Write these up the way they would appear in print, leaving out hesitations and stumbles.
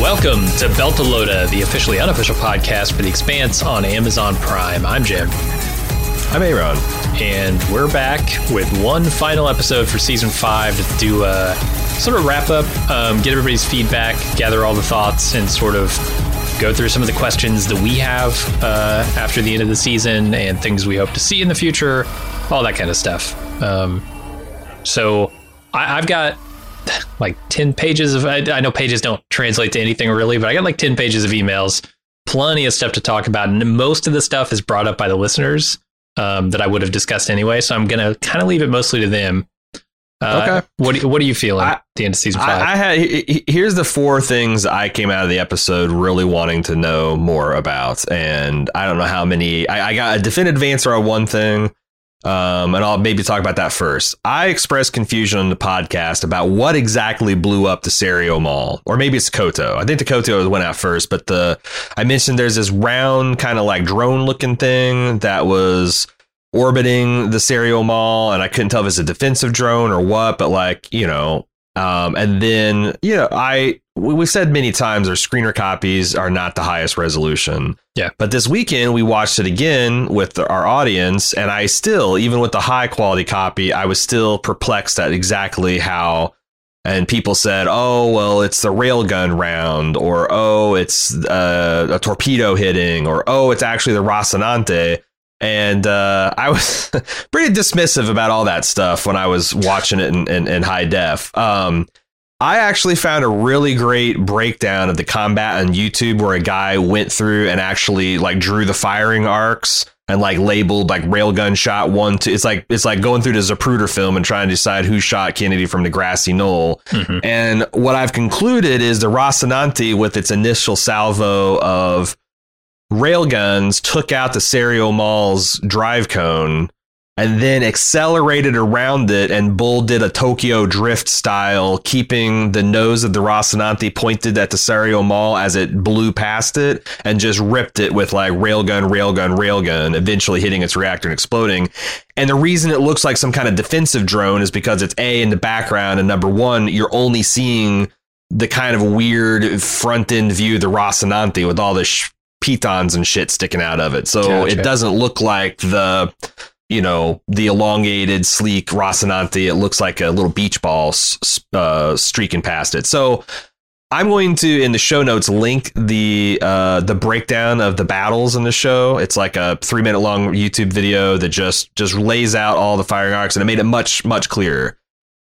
Welcome to Beltalowda, the officially unofficial podcast for The Expanse on Amazon Prime. I'm Jim. I'm Aaron. And we're back with one final episode for Season 5 to do a sort of wrap up, get everybody's feedback, gather all the thoughts, and sort of go through some of the questions that we have after the end of the season and things we hope to see in the future, all that kind of stuff. So I've got like 10 pages of, I know pages don't translate to anything really, but I got like 10 pages of emails, plenty of stuff to talk about. And most of the stuff is brought up by the listeners that I would have discussed anyway. So I'm going to kind of leave it mostly to them. Okay. What are you feeling at the end of season 5? Here's the 4 things I came out of the episode really wanting to know more about. And I don't know how many. I got a definitive answer on one thing. And I'll maybe talk about that first. I expressed confusion on the podcast about what exactly blew up the Serio Mall, or maybe it's Koto. I think the Koto went out first, but I mentioned there's this round kind of like drone looking thing that was orbiting the Serio Mall, and I couldn't tell if it's a defensive drone or what, but like, and then, we said many times our screener copies are not the highest resolution. Yeah. But this weekend we watched it again with our audience, and I still, even with the high quality copy, I was still perplexed at exactly how. And people said, oh, well, it's the railgun round, or oh, it's a torpedo hitting, or oh, it's actually the Rocinante. And I was pretty dismissive about all that stuff when I was watching it in high def. I actually found a really great breakdown of the combat on YouTube where a guy went through and actually like drew the firing arcs and like labeled like railgun shot 1, 2. It's like going through the Zapruder film and trying to decide who shot Kennedy from the grassy knoll. Mm-hmm. And what I've concluded is the Rocinante, with its initial salvo of railguns, took out the Serio Mall's drive cone and then accelerated around it, and Bull did a Tokyo drift style, keeping the nose of the Rocinante pointed at the Serio Mall as it blew past it, and just ripped it with like railgun, eventually hitting its reactor and exploding. And the reason it looks like some kind of defensive drone is because it's in the background, and number one, you're only seeing the kind of weird front end view of the Rocinante with all the pitons and shit sticking out of it. So Gotcha. It doesn't look like the elongated, sleek Rocinante. It looks like a little beach ball streaking past it. So I'm going to, in the show notes, link the breakdown of the battles in the show. It's like a 3-minute long YouTube video that just lays out all the firing arcs, and it made it much, much clearer.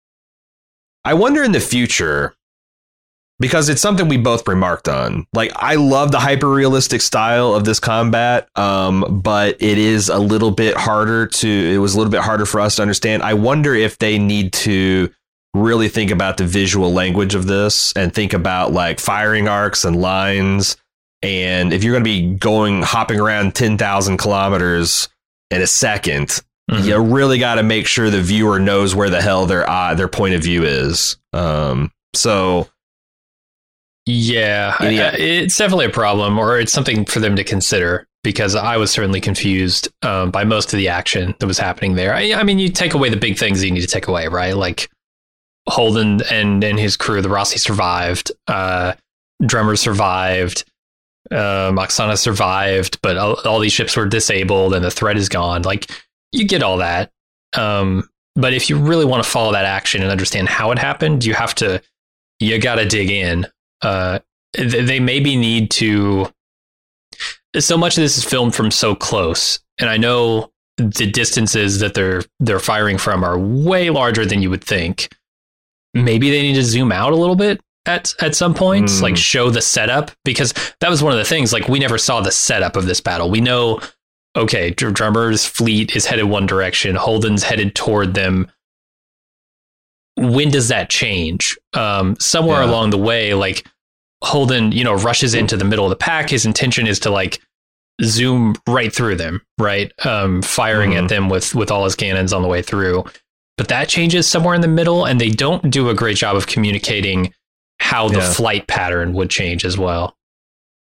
I wonder in the future, because it's something we both remarked on. Like, I love the hyper-realistic style of this combat, but it was a little bit harder for us to understand. I wonder if they need to really think about the visual language of this and think about like firing arcs and lines. And if you're going to be hopping around 10,000 kilometers in a second, mm-hmm. you really got to make sure the viewer knows where the hell their point of view is. Yeah, it's definitely a problem, or it's something for them to consider, because I was certainly confused by most of the action that was happening there. I mean, you take away the big things you need to take away, right? Like Holden and his crew, the Rossi survived, Drummer survived, Oksana survived, but all these ships were disabled and the threat is gone. Like, you get all that. But if you really want to follow that action and understand how it happened, you got to dig in. They maybe need to. So much of this is filmed from so close, and I know the distances that they're firing from are way larger than you would think. Maybe they need to zoom out a little bit at some points, like show the setup, because that was one of the things. Like, we never saw the setup of this battle. We know, okay, Drummer's fleet is headed one direction, Holden's headed toward them. When does that change? Somewhere along the way, like Holden, rushes into the middle of the pack. His intention is to like zoom right through them, right? Firing at them with all his cannons on the way through. But that changes somewhere in the middle, and they don't do a great job of communicating how the flight pattern would change as well.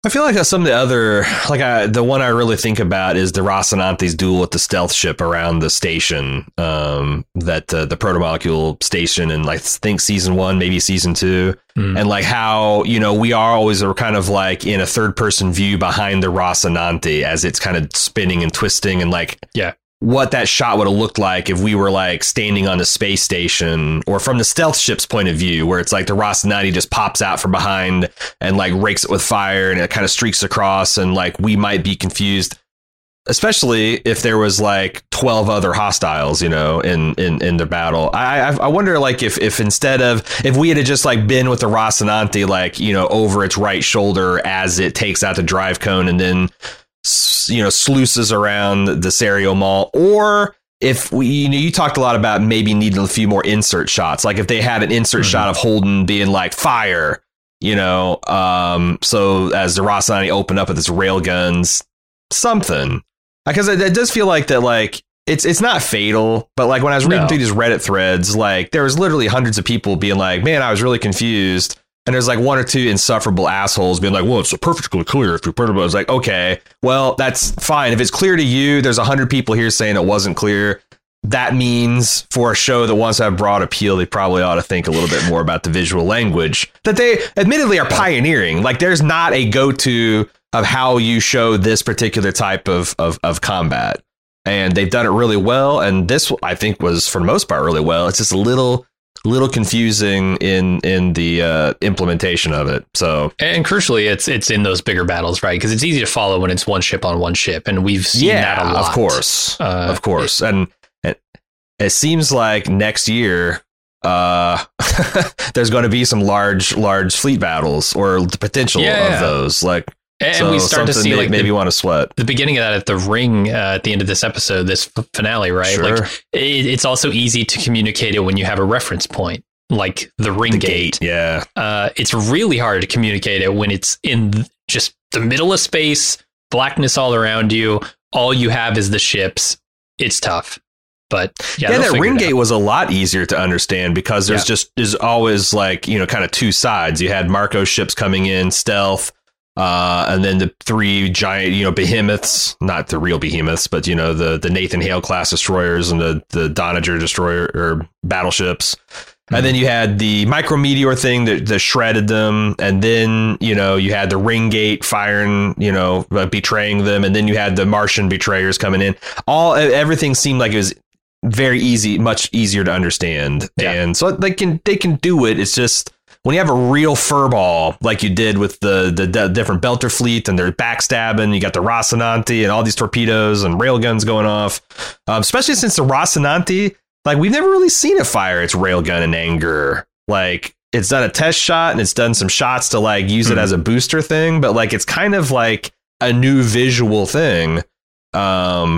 I feel like some of the other, the one I really think about is the Rocinante's duel with the stealth ship around the station, that the protomolecule station in, I think, season 1, maybe season 2. And like how, we are kind of like in a third person view behind the Rocinante as it's kind of spinning and twisting, and what that shot would have looked like if we were like standing on the space station, or from the stealth ship's point of view, where it's like the Rocinante just pops out from behind and like rakes it with fire, and it kind of streaks across, and like we might be confused, especially if there was like 12 other hostiles, in the battle. I wonder, like, if instead of, if we had just like been with the Rocinante, like, over its right shoulder as it takes out the drive cone and then sluices around the Serio Mall, or if we, you talked a lot about maybe needing a few more insert shots, like if they had an insert shot of Holden being like fire, so as the Rocinante opened up with its rail guns, something, because it does feel like that, like it's not fatal, but like when I was reading through these Reddit threads, like there was literally hundreds of people being like, man, I was really confused. And there's like one or two insufferable assholes being like, well, it's perfectly clear if you put it. I was like, OK, well, that's fine. If it's clear to you, there's 100 people here saying it wasn't clear. That means for a show that wants to have broad appeal, they probably ought to think a little bit more about the visual language that they admittedly are pioneering. Like there's not a go-to of how you show this particular type of combat. And they've done it really well. And this, I think, was for the most part really well. It's just a little confusing in the implementation of it. So, and crucially, it's in those bigger battles, right? Because it's easy to follow when it's one ship on one ship, and we've seen that a lot. Of course, and it seems like next year there's going to be some large fleet battles, or the potential of those, like. And so we start to see like maybe want to sweat the beginning of that at the ring at the end of this episode, this finale, right? Sure. Like it's also easy to communicate it when you have a reference point, like the ring gate. Yeah. It's really hard to communicate it when it's in just the middle of space, blackness all around you. All you have is the ships. It's tough. But that ring gate was a lot easier to understand because there's always like, kind of two sides. You had Marco's ships coming in, stealth. And then the three giant, behemoths, not the real behemoths, but, the Nathan Hale class destroyers and the Donager destroyer or battleships. Mm-hmm. And then you had the micrometeor thing that shredded them. And then, you had the ring gate firing, betraying them. And then you had the Martian betrayers coming in. Everything seemed like it was very easy, much easier to understand. Yeah. And so they can do it. It's just, when you have a real furball like you did with the different Belter fleet and they're backstabbing, you got the Rocinante and all these torpedoes and railguns going off, especially since the Rocinante, like we've never really seen it fire its railgun in anger. Like it's done a test shot and it's done some shots to like use it as a booster thing, but like it's kind of like a new visual thing. Not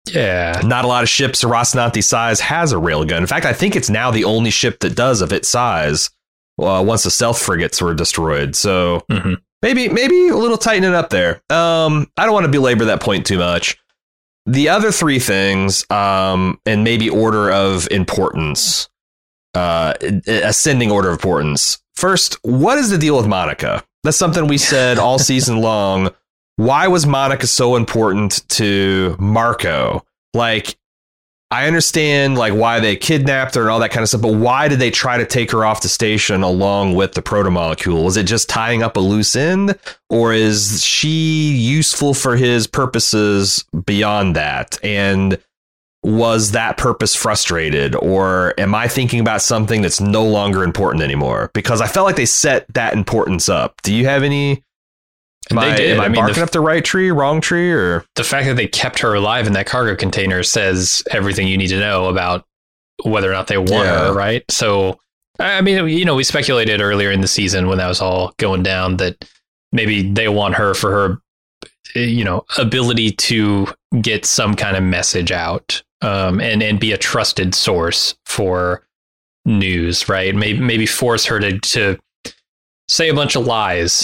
a lot of ships the Rocinante size has a railgun. In fact, I think it's now the only ship that does of its size. Once the stealth frigates were destroyed. So maybe a little tightening up there. I don't want to belabor that point too much. The other three things, and maybe order of importance, ascending order of importance. First, what is the deal with Monica? That's something we said all season long. Why was Monica so important to Marco? Like, I understand like why they kidnapped her and all that kind of stuff, but why did they try to take her off the station along with the protomolecule? Was it just tying up a loose end, or is she useful for his purposes beyond that? And was that purpose frustrated, or am I thinking about something that's no longer important anymore? Because I felt like they set that importance up. Do you have any? Am I barking up the right tree, wrong tree, or the fact that they kept her alive in that cargo container says everything you need to know about whether or not they want her, right? So, I mean, we speculated earlier in the season when that was all going down that maybe they want her for her, ability to get some kind of message out, and be a trusted source for news, right? Maybe force her to say a bunch of lies,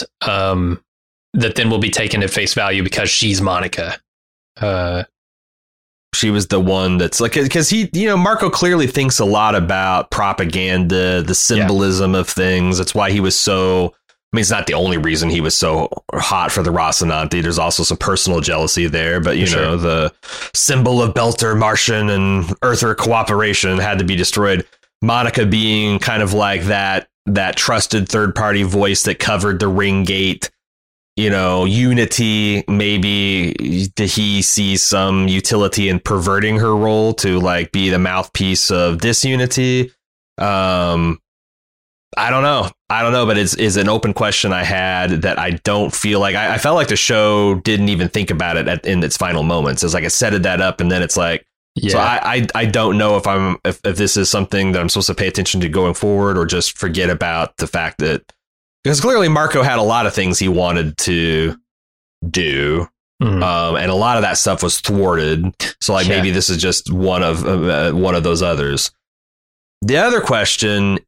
that then will be taken at face value because she's Monica. She was the one that's like, because Marco clearly thinks a lot about propaganda, the symbolism of things. That's why he was so mean, it's not the only reason he was so hot for the Rocinante. There's also some personal jealousy there, but you know, the symbol of Belter, Martian, and Earther cooperation had to be destroyed. Monica being kind of like that trusted third party voice that covered the Ring Gate, you know, unity. Maybe he sees some utility in perverting her role to like be the mouthpiece of disunity. I don't know, but it's an open question I had that I don't feel like I felt like the show didn't even think about it in its final moments. It's like it set that up, and then it's like, so I don't know if this is something that I'm supposed to pay attention to going forward, or just forget about the fact that, because clearly Marco had a lot of things he wanted to do. And a lot of that stuff was thwarted. So like maybe this is just one of those others. The other question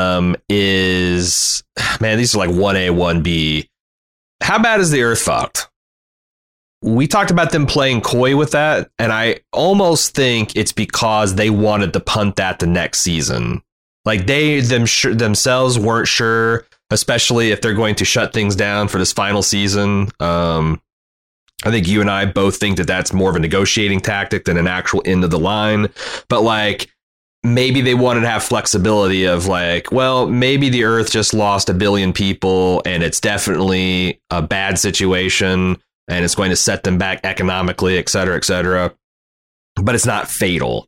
is, man, these are like 1A, 1B. How bad is the Earth fucked? We talked about them playing coy with that, and I almost think it's because they wanted to punt that the next season. Like they themselves weren't sure, especially if they're going to shut things down for this final season. I think you and I both think that that's more of a negotiating tactic than an actual end of the line. But like, maybe they wanted to have flexibility of like, well, maybe the Earth just lost 1 billion people and it's definitely a bad situation and it's going to set them back economically, et cetera, but it's not fatal.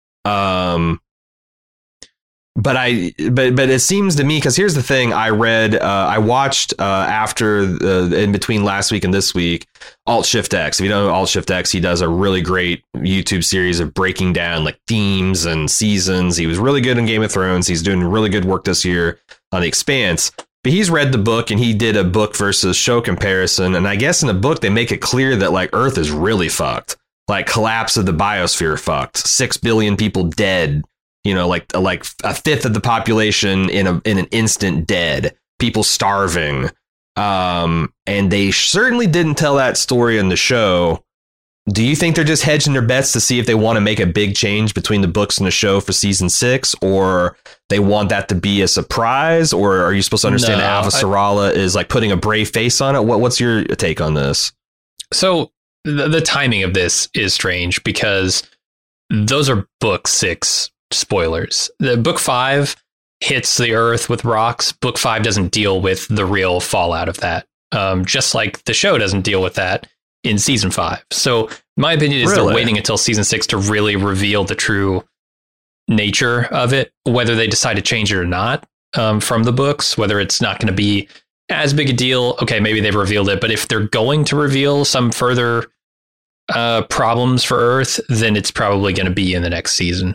But it seems to me, because here's the thing, I watched after in between last week and this week, Alt Shift X. If you don't know Alt Shift X, he does a really great YouTube series of breaking down like themes and seasons. He was really good in Game of Thrones. He's doing really good work this year on The Expanse. But he's read the book and he did a book versus show comparison. And I guess in the book, they make it clear that like Earth is really fucked. Like collapse of the biosphere fucked. 6 billion people dead. You know, like a fifth of the population in an instant dead, people starving. And they certainly didn't tell that story in the show. Do you think they're just hedging their bets to see if they want to make a big change between the books and the show for season 6, or they want that to be a surprise? Or are you supposed to understand that Avasarala is like putting a brave face on it? What's your take on this? So the timing of this is strange because those are book 6 spoilers. The book 5 hits the Earth with rocks. Book 5 doesn't deal with the real fallout of that. Just like the show doesn't deal with that in season 5. So my opinion is they're waiting until season 6 to really reveal the true nature of it, whether they decide to change it or not from the books, whether it's not going to be as big a deal. Okay, maybe they've revealed it, but if they're going to reveal some further problems for Earth, then it's probably going to be in the next season.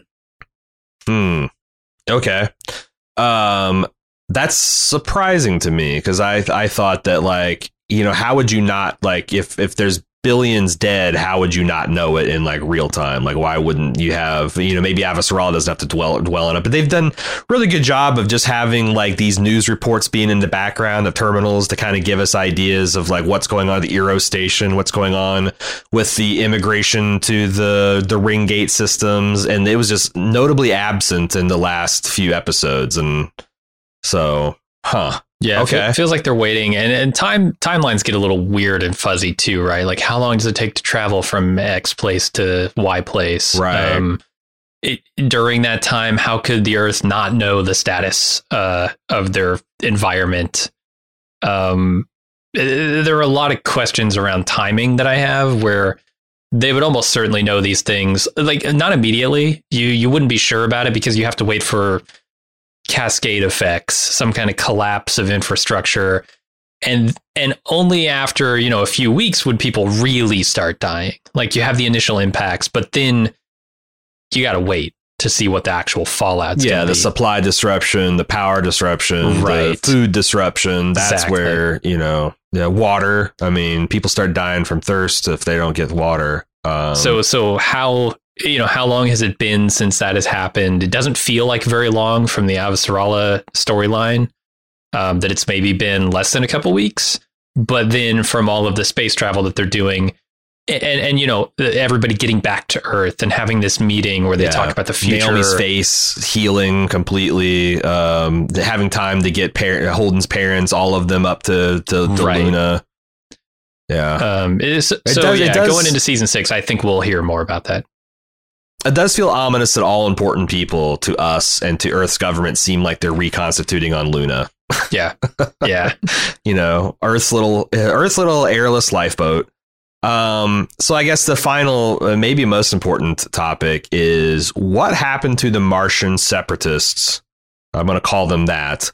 Okay. That's surprising to me because I thought that, like, you know, how would you not, like, if there's billions dead, how would you not know it in like real time? Like, why wouldn't you have, you know, maybe Avasarala doesn't have to dwell on it, but they've done really good job of just having like these news reports being in the background, the terminals, to kind of give us ideas of like what's going on at the Eero station, what's going on with the immigration to the Ring Gate systems. And it was just notably absent in the last few episodes. And so, yeah, okay. It feels like they're waiting, and timelines get a little weird and fuzzy too, right? Like, how long does it take to travel from X place to Y place? Right. During that time, how could the Earth not know the status of their environment? There are a lot of questions around timing that I have, where they would almost certainly know these things, like not immediately. You wouldn't be sure about it because you have to wait for cascade effects, some kind of collapse of infrastructure, and only after, you know, a few weeks would people really start dying. Like, you have the initial impacts, but then you got to wait to see what the actual fallout's gonna be. The supply disruption, the power disruption, right, the food disruption. That's where, you know, water. I mean, people start dying from thirst if they don't get water. So how, you know, how long has it been since that has happened? It doesn't feel like very long from the Avasarala storyline, that it's maybe been less than a couple weeks. But then from all of the space travel that they're doing, And you know, everybody getting back to Earth and having this meeting where they talk about the future. Naomi's face healing completely, having time to get Holden's parents, all of them up to Luna. Yeah. Going into season 6, I think we'll hear more about that. It does feel ominous that all important people to us and to Earth's government seem like they're reconstituting on Luna. Yeah. Yeah. You know, Earth's little airless lifeboat. So I guess the final, maybe most important topic is what happened to the Martian separatists. I'm going to call them that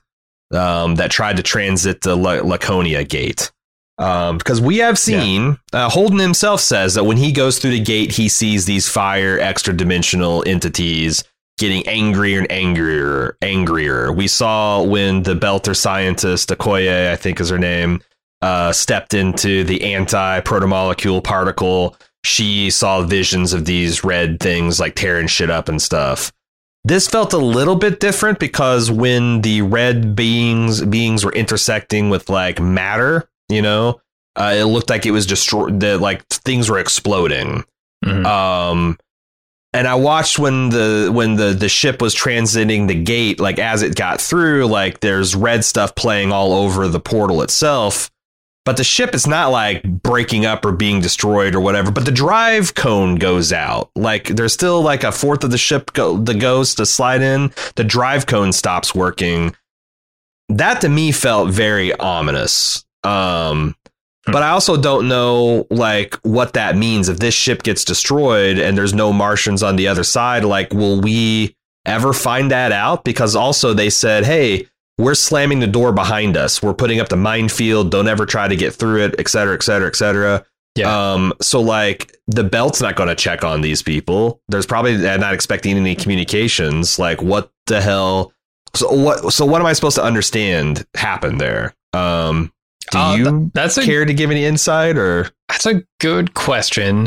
tried to transit the Laconia gate. Because we have seen Holden himself says that when he goes through the gate, he sees these fire extra dimensional entities getting angrier and angrier. We saw when the Belter scientist, Okoye, I think is her name, stepped into the anti-protomolecule particle. She saw visions of these red things like tearing shit up and stuff. This felt a little bit different because when the red beings were intersecting with like matter, you know, it looked like it was destroyed. Like things were exploding. Mm-hmm. And I watched when the ship was transiting the gate, like as it got through, like there's red stuff playing all over the portal itself. But the ship is not like breaking up or being destroyed or whatever. But the drive cone goes out. Like there's still like a fourth of the ship goes to slide in. The drive cone stops working. That to me felt very ominous. But I also don't know like what that means. If this ship gets destroyed and there's no Martians on the other side, like will we ever find that out? Because also they said, hey, we're slamming the door behind us. We're putting up the minefield. Don't ever try to get through it, et cetera, et cetera, et cetera. Yeah. So like the Belt's not going to check on these people. There's probably not expecting any communications. Like what the hell? So what am I supposed to understand happened there? Do you care to give any insight or? That's a good question.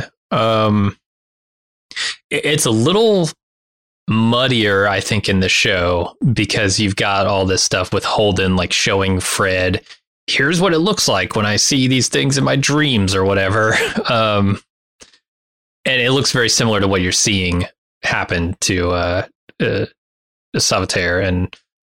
It's a little muddier, I think, in the show because you've got all this stuff with Holden like showing Fred, here's what it looks like when I see these things in my dreams or whatever. And it looks very similar to what you're seeing happen to Savitar. And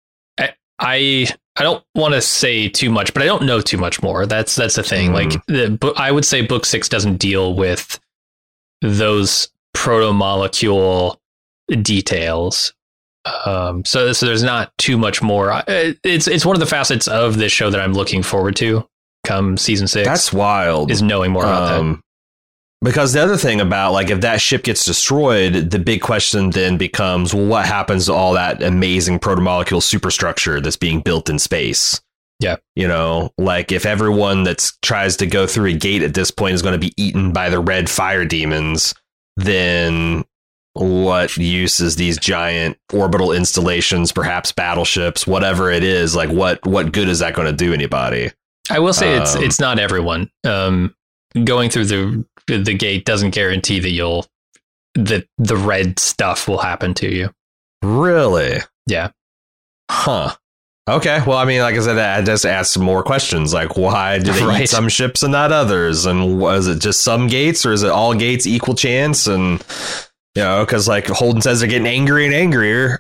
I don't want to say too much, but I don't know too much more. That's the thing. Mm-hmm. Like I would say book 6 doesn't deal with those proto-molecule details. So there's not too much more. It's one of the facets of this show that I'm looking forward to come season 6. That's wild. Is knowing more about that. Because the other thing about like if that ship gets destroyed, the big question then becomes, well, what happens to all that amazing protomolecule superstructure that's being built in space? Yeah. You know, like if everyone that tries to go through a gate at this point is going to be eaten by the red fire demons, then what use is these giant orbital installations, perhaps battleships, whatever it is, like what good is that going to do anybody? I will say it's not everyone. Going through the gate doesn't guarantee that the red stuff will happen to you. Really? Yeah. Huh. Okay. Well, I mean, like I said, I just asked some more questions. Like, why do they eat some ships and not others? And was it just some gates, or is it all gates equal chance? And you know, because like Holden says, they're getting angrier and angrier.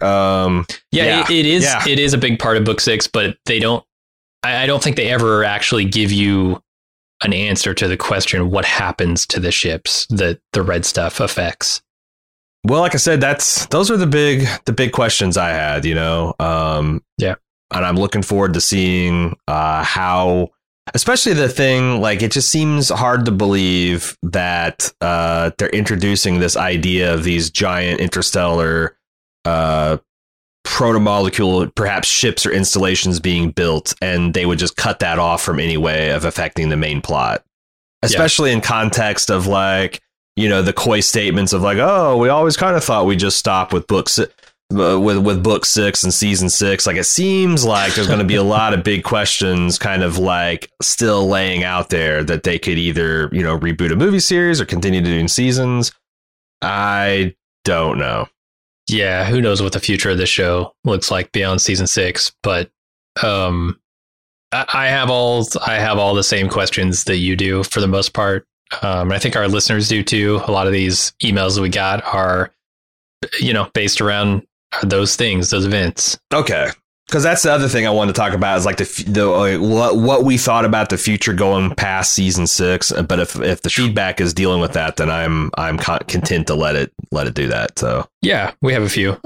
It is. Yeah. It is a big part of book 6, but they don't. I don't think they ever actually give you an answer to the question, what happens to the ships that the red stuff affects. Well, like I said, those are the big questions I had, you know. Yeah. And I'm looking forward to seeing how, especially the thing, like it just seems hard to believe that they're introducing this idea of these giant interstellar protomolecule, perhaps ships or installations being built, and they would just cut that off from any way of affecting the main plot, especially in context of like, you know, the coy statements of like, oh, we always kind of thought we just stop with books. With book 6 and season 6, like it seems like there's going to be a lot of big questions kind of like still laying out there that they could either, you know, reboot a movie series or continue to do seasons. I don't know. Yeah, who knows what the future of this show looks like beyond season 6, but I have all the same questions that you do for the most part. And I think our listeners do too. A lot of these emails that we got are, based around those things, those events. Okay. Because that's the other thing I wanted to talk about is like what we thought about the future going past season 6. But if the feedback is dealing with that, then I'm content to let it do that. So yeah, we have a few.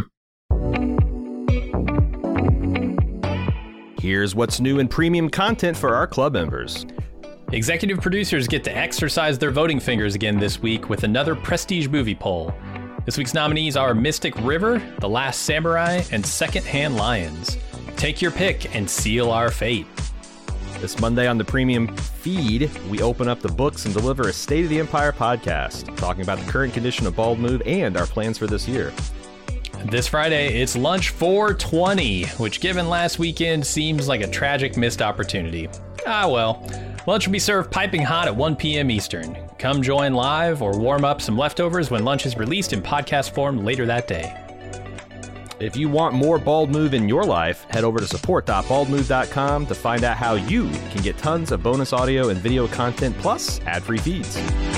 Here's what's new in premium content for our club members. Executive producers get to exercise their voting fingers again this week with another prestige movie poll. This week's nominees are Mystic River, The Last Samurai, and Secondhand Lions. Take your pick and seal our fate. This Monday on the premium feed, we open up the books and deliver a State of the Empire podcast, talking about the current condition of Bald Move and our plans for this year. This Friday, it's Lunch 420, which given last weekend seems like a tragic missed opportunity. Ah well, lunch will be served piping hot at 1 p.m. Eastern. Come join live or warm up some leftovers when lunch is released in podcast form later that day. If you want more Bald Move in your life, head over to support.baldmove.com to find out how you can get tons of bonus audio and video content plus ad-free feeds.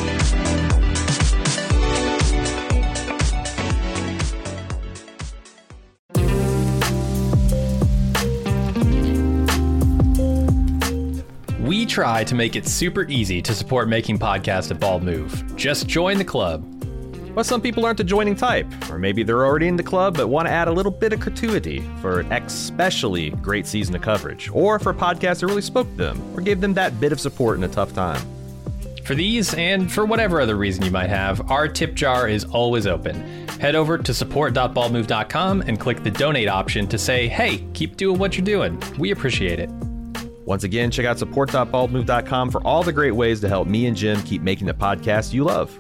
We try to make it super easy to support making podcasts at Bald Move. Just join the club. But some people aren't the joining type, or maybe they're already in the club but want to add a little bit of gratuity for an especially great season of coverage, or for podcasts that really spoke to them, or gave them that bit of support in a tough time. For these, and for whatever other reason you might have, our tip jar is always open. Head over to support.baldmove.com and click the donate option to say, hey, keep doing what you're doing. We appreciate it. Once again, check out support.baldmove.com for all the great ways to help me and Jim keep making the podcast you love.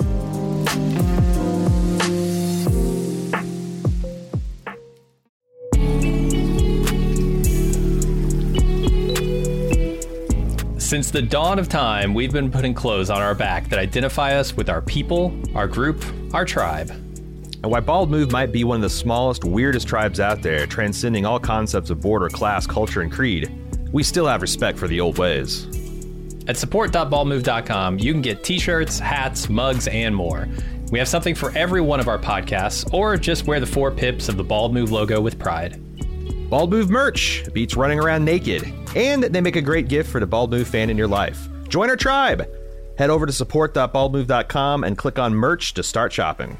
Since the dawn of time, we've been putting clothes on our back that identify us with our people, our group, our tribe. And while Bald Move might be one of the smallest, weirdest tribes out there, transcending all concepts of border, class, culture, and creed, we still have respect for the old ways. At support.baldmove.com, you can get t-shirts, hats, mugs, and more. We have something for every one of our podcasts, or just wear the 4 pips of the Bald Move logo with pride. Bald Move merch beats running around naked, and they make a great gift for the Bald Move fan in your life. Join our tribe! Head over to support.baldmove.com and click on merch to start shopping.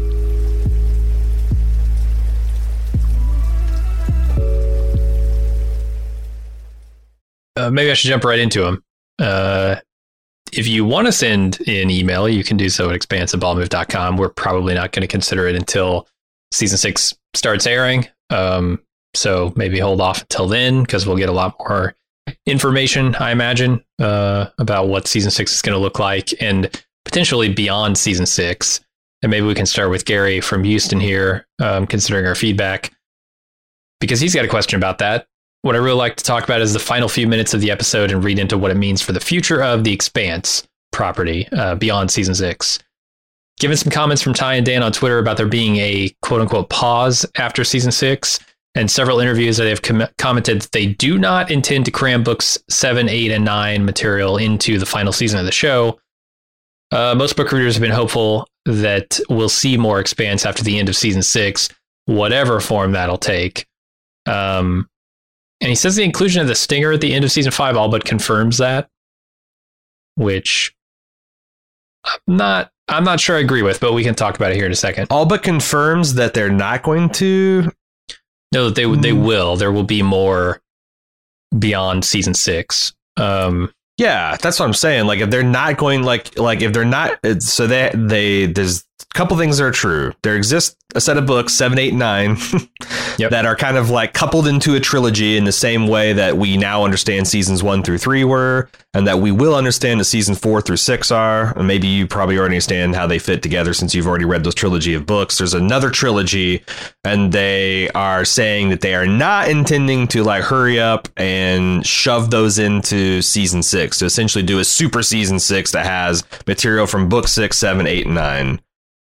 Maybe I should jump right into them. If you want to send an email, you can do so at expanse@baldmove.com. We're probably not going to consider it until season 6 starts airing. So maybe hold off until then, because we'll get a lot more information, I imagine, about what season 6 is going to look like, and potentially beyond season 6. And maybe we can start with Gary from Houston here, considering our feedback, because he's got a question about that. What I really like to talk about is the final few minutes of the episode and read into what it means for the future of the Expanse property beyond season 6. Given some comments from Ty and Dan on Twitter about there being a quote-unquote pause after season 6, and several interviews that have commented that they do not intend to cram books 7, 8, and 9 material into the final season of the show. Most book readers have been hopeful that we'll see more Expanse after the end of season 6, whatever form that'll take. And he says the inclusion of the stinger at the end of season 5 all but confirms that, which I'm not sure I agree with, but we can talk about it here in a second. All but confirms that they're not going to. No, they will. There will be more beyond season 6. Yeah, that's what I'm saying. Like, if they're not going, like if they're not, so they there's a couple things that are true. There exists a set of books 7, 8, 9 yep. that are kind of like coupled into a trilogy in the same way that we now understand seasons 1 through 3 were, and that we will understand the season 4 through 6 are. And maybe you probably already understand how they fit together since you've already read those trilogy of books. There's another trilogy, and they are saying that they are not intending to like hurry up and shove those into season 6 to essentially do a super season 6 that has material from book 6, 7, 8, and 9.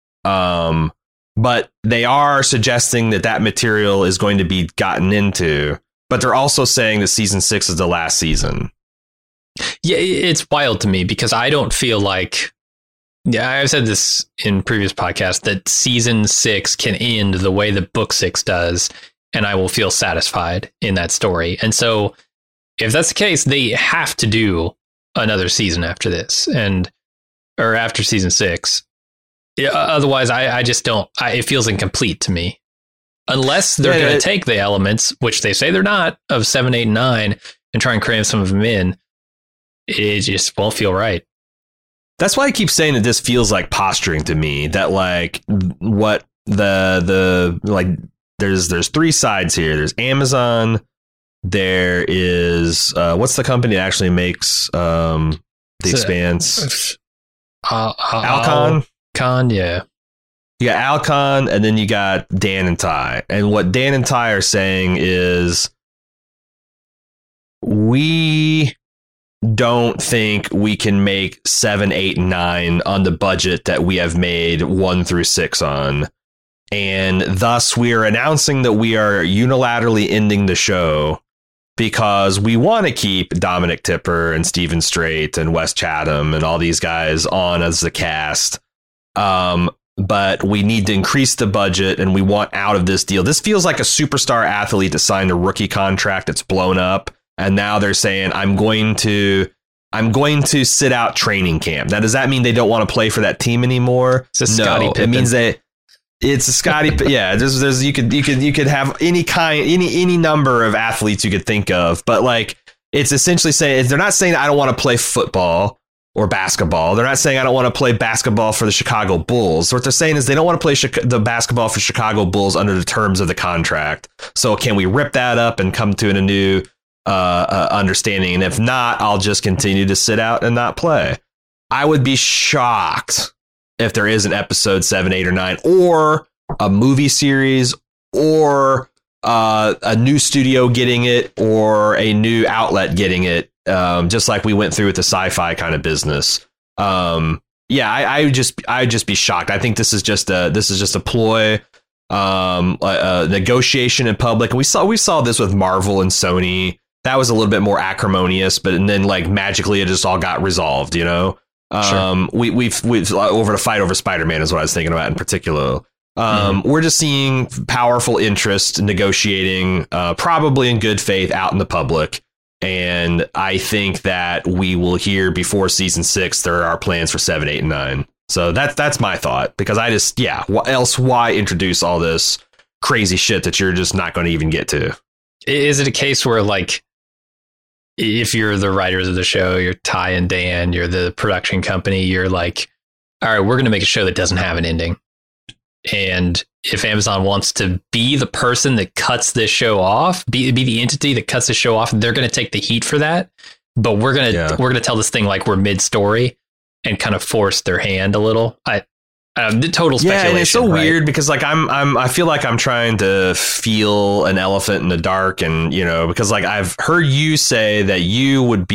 But they are suggesting that material is going to be gotten into, but they're also saying that season 6 is the last season. Yeah, it's wild to me because I don't feel like, yeah, I've said this in previous podcasts, that season 6 can end the way that book 6 does, and I will feel satisfied in that story. And so if that's the case, they have to do another season after this, or after season 6. Otherwise, I just don't, it feels incomplete to me. Unless they're going to take the elements, which they say they're not, of 7, 8, and 9, and try and cram some of them in. It just won't feel right. That's why I keep saying that this feels like posturing to me. That like what the like there's 3 sides here. There's Amazon. There is what's the company that actually makes The Expanse? Alcon. Yeah. You got Alcon, and then you got Dan and Ty. And what Dan and Ty are saying is, we don't think we can make 7, 8, and 9 on the budget that we have made 1 through 6 on. And thus we are announcing that we are unilaterally ending the show because we want to keep Dominic Tipper and Stephen Strait and Wes Chatham and all these guys on as the cast. But we need to increase the budget and we want out of this deal. This feels like a superstar athlete that signed a rookie contract that's blown up. And now they're saying, I'm going to sit out training camp. Now, does that mean they don't want to play for that team anymore? No, it means that it's a Scotty. Yeah, there's you could have any number of athletes you could think of, but like it's essentially saying, they're not saying I don't want to play football or basketball. They're not saying I don't want to play basketball for the Chicago Bulls. What they're saying is they don't want to play the basketball for Chicago Bulls under the terms of the contract. So can we rip that up and come to a new understanding? And if not, I'll just continue to sit out and not play. I would be shocked if there is an episode 7, 8, or 9, or a movie series, or a new studio getting it, or a new outlet getting it. Just like we went through with the sci-fi kind of business. I would just be shocked. I think this is just a ploy, a negotiation in public. And we saw this with Marvel and Sony. That was a little bit more acrimonious, and then like magically it just all got resolved, you know? Sure. We've over the fight over Spider-Man is what I was thinking about in particular. We're just seeing powerful interest negotiating, probably in good faith, out in the public. And I think that we will hear before season 6 there are plans for 7, 8, and 9. So that's my thought, because why introduce all this crazy shit that you're just not going to even get to? Is it a case where, like, if you're the writers of the show, you're Ty and Dan, you're the production company, you're like, all right, we're going to make a show that doesn't have an ending. And if Amazon wants to be the person that cuts this show off, be the entity that cuts the show off, they're going to take the heat for that. But we're going to tell this thing like we're mid-story and kind of force their hand a little. The total speculation. Yeah, and it's so weird because like I feel like I'm trying to feel an elephant in the dark, and you know, because like I've heard you say that you would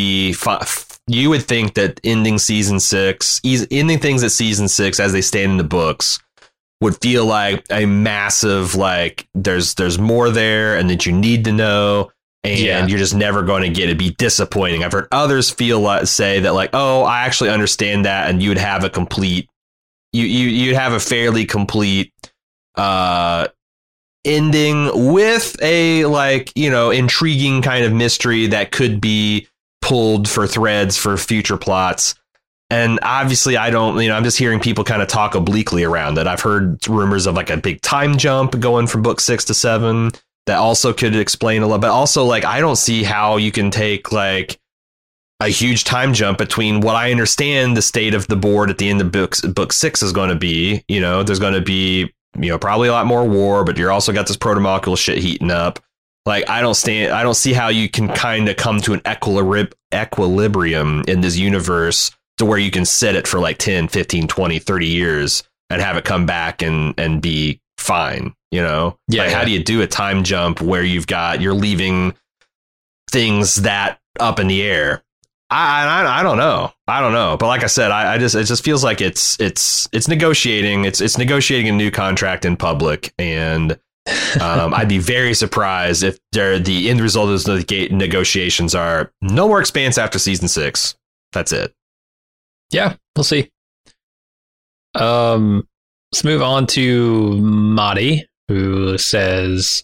think that ending season 6, ending things at season 6 as they stand in the books would feel like a massive, like there's more there and that you need to know, and you're just never going to get it. Be disappointing. I've heard others say that like, oh, I actually understand that, and you'd have a complete. You'd have a fairly complete ending with a, like, you know, intriguing kind of mystery that could be pulled for threads for future plots. And obviously I'm just hearing people kind of talk obliquely around it. I've heard rumors of like a big time jump going from book 6 to 7 that also could explain a lot. But also, like, I don't see how you can take like a huge time jump between what I understand the state of the board at the end of book 6 is going to be. You know, there's going to be, you know, probably a lot more war, but you're also got this protomolecule shit heating up. Like, I don't see how you can kind of come to an equilibrium in this universe to where you can set it for like 10, 15, 20, 30 years and have it come back and be fine. You know, how do you do a time jump where you're leaving things that up in the air? I don't know. But like I said, it just feels like it's negotiating. It's negotiating a new contract in public, and I'd be very surprised if the end result of those negotiations are no more Expanse after season 6. That's it. Yeah, we'll see. Let's move on to Madi, who says,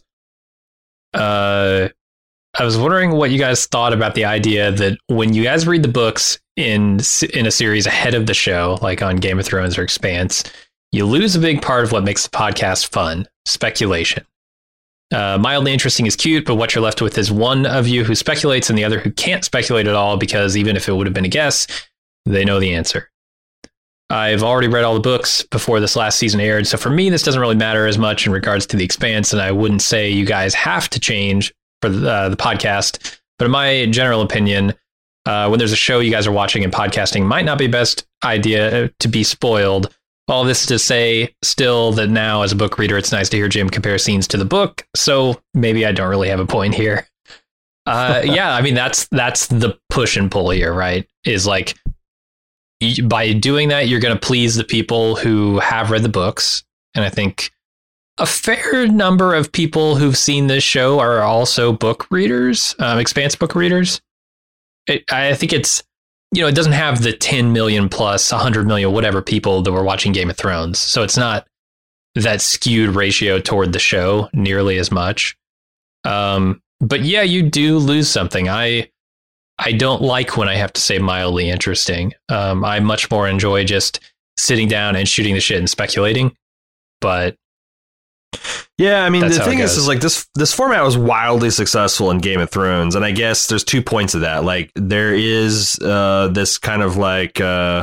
I was wondering what you guys thought about the idea that when you guys read the books in a series ahead of the show, like on Game of Thrones or Expanse, you lose a big part of what makes the podcast fun: speculation. Mildly interesting is cute, but what you're left with is one of you who speculates and the other who can't speculate at all, because even if it would have been a guess, they know the answer. I've already read all the books before this last season aired, so for me, this doesn't really matter as much in regards to the Expanse, and I wouldn't say you guys have to change for the podcast. But in my general opinion, when there's a show you guys are watching and podcasting, might not be best idea to be spoiled. All this to say still that now as a book reader, it's nice to hear Jim compare scenes to the book, so maybe I don't really have a point here. Yeah, I mean, that's the push and pull here, right? Is like, by doing that, you're going to please the people who have read the books. And I think a fair number of people who've seen this show are also book readers, Expanse book readers. I think it's, it doesn't have the 10 million plus 100 million, whatever people that were watching Game of Thrones. So it's not that skewed ratio toward the show nearly as much. But yeah, you do lose something. I don't like when I have to say mildly interesting. I much more enjoy just sitting down and shooting the shit and speculating. But yeah, I mean, the thing is like this format was wildly successful in Game of Thrones. And I guess there's 2 points of that. Like there is this kind of like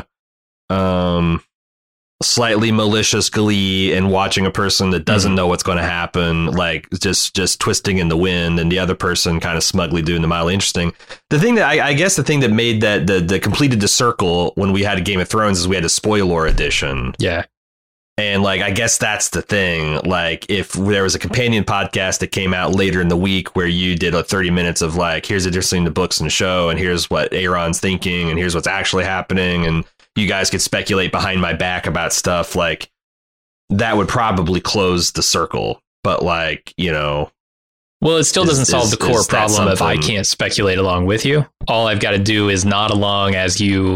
slightly malicious glee in watching a person that doesn't know what's going to happen, like just twisting in the wind, and the other person kind of smugly doing the mildly interesting. The thing that I guess the thing that made that the completed the circle when we had a Game of Thrones is we had a spoiler edition. Yeah. And like, I guess that's the thing. Like if there was a companion podcast that came out later in the week where you did 30 minutes of like, here's the difference between the books and the show, and here's what Aaron's thinking, and here's what's actually happening, and you guys could speculate behind my back about stuff, like that would probably close the circle. But like, well, it still doesn't solve the core problem of I can't speculate along with you. All I've got to do is nod along as you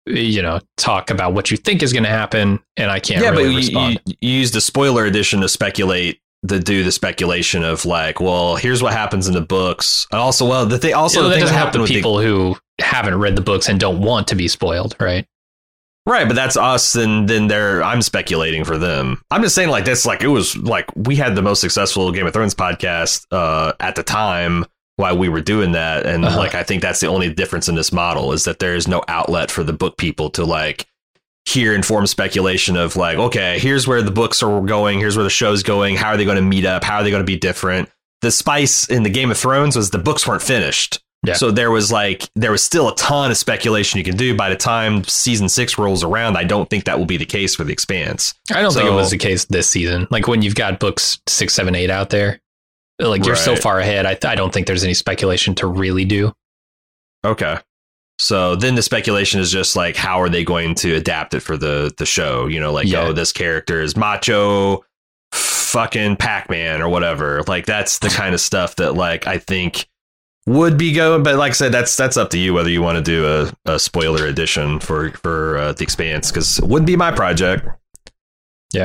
talk about what you think is going to happen, and I can't really respond. You use the spoiler edition to speculate, do the speculation of like, well, here's what happens in the books. And also, well, the thing that doesn't help the people who haven't read the books and don't want to be spoiled, right? Right, but that's us, and then I'm speculating for them. I'm just saying, like, that's like, it was like we had the most successful Game of Thrones podcast at the time while we were doing that, and like I think that's the only difference in this model is that there is no outlet for the book people to like hear informed speculation of like, okay, here's where the books are going, here's where the show's going, how are they going to meet up, how are they going to be different. The spice in the Game of Thrones was the books weren't finished. Yeah. So there was still a ton of speculation you can do. By the time season 6 rolls around, I don't think that will be the case for The Expanse. I don't think it was the case this season. Like when you've got books 6, 7, 8 out there, like you're so far ahead. I don't think there's any speculation to really do. Okay. So then the speculation is just like, how are they going to adapt it for the show? Oh, this character is macho fucking Pac-Man or whatever. Like that's the kind of stuff that like I think would be going, but like I said, that's up to you whether you want to do a spoiler edition for The Expanse, because it wouldn't be my project. Yeah.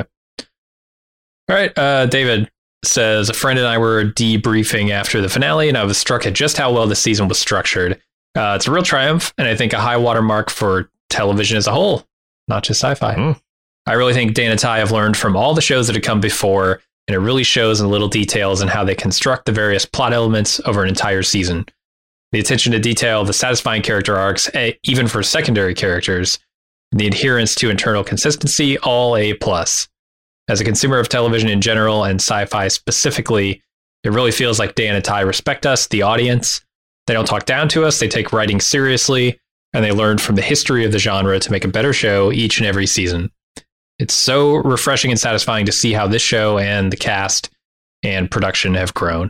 All right. David says, a friend and I were debriefing after the finale, and I was struck at just how well the season was structured. It's a real triumph, and I think a high watermark for television as a whole, not just sci-fi. I really think Dan and Ty have learned from all the shows that have come before, and it really shows in the little details and how they construct the various plot elements over an entire season. The attention to detail, the satisfying character arcs, even for secondary characters, and the adherence to internal consistency, all A+. As a consumer of television in general and sci-fi specifically, it really feels like Dan and Ty respect us, the audience. They don't talk down to us, they take writing seriously, and they learn from the history of the genre to make a better show each and every season. It's so refreshing and satisfying to see how this show and the cast and production have grown.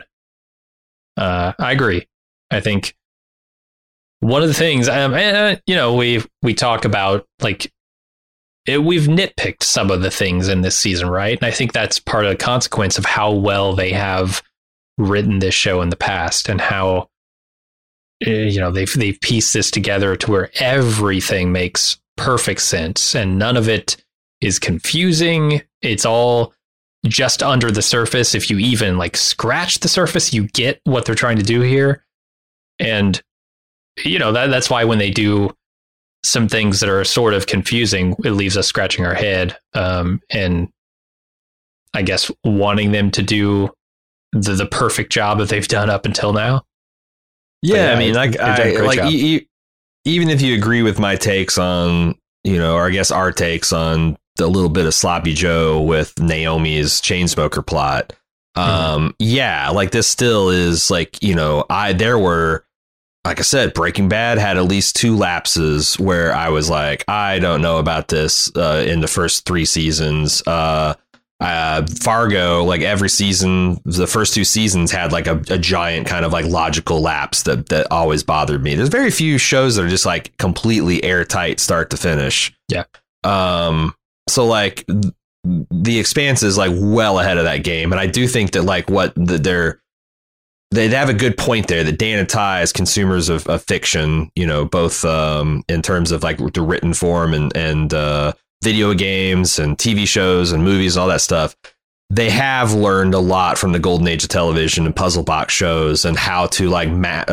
I agree. I think one of the things, we talk about like we've nitpicked some of the things in this season, right? And I think that's part of the consequence of how well they have written this show in the past, and how they've pieced this together to where everything makes perfect sense and none of it is confusing. It's all just under the surface. If you even like scratch the surface, you get what they're trying to do here. And that's why when they do some things that are sort of confusing, it leaves us scratching our head, and I guess wanting them to do the perfect job that they've done up until now. Yeah, I mean, even if you agree with my takes on, or I guess our takes on the little bit of Sloppy Joe with Naomi's Chainsmoker plot, yeah, like this still is like, there were, like I said, Breaking Bad had at least 2 lapses where I was like, I don't know about this in the first 3 seasons. Fargo, like every season, the first 2 seasons had like a giant kind of like logical lapse that always bothered me. There's very few shows that are just like completely airtight start to finish. Yeah. So like The Expanse is like well ahead of that game. And I do think that like they have a good point there that Dan and Ty, as consumers of fiction, both in terms of like the written form and video games and TV shows and movies and all that stuff, they have learned a lot from the golden age of television and puzzle box shows and how to like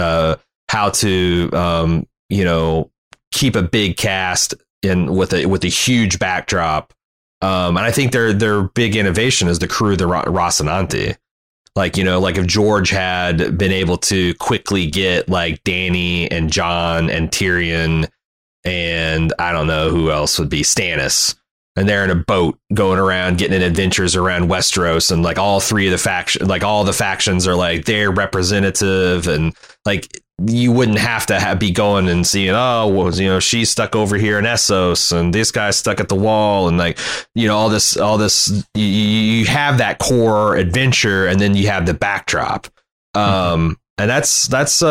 keep a big cast in with a huge backdrop. And I think their big innovation is the crew, the Rocinante. Like, like if George had been able to quickly get like Danny and John and Tyrion and I don't know who else would be, Stannis, and they're in a boat going around getting in adventures around Westeros, and like all 3 of the faction, like all the factions are like their representative, and like you wouldn't have to be going and seeing, she's stuck over here in Essos and this guy's stuck at the wall, and like all this you have that core adventure, and then you have the backdrop, and that's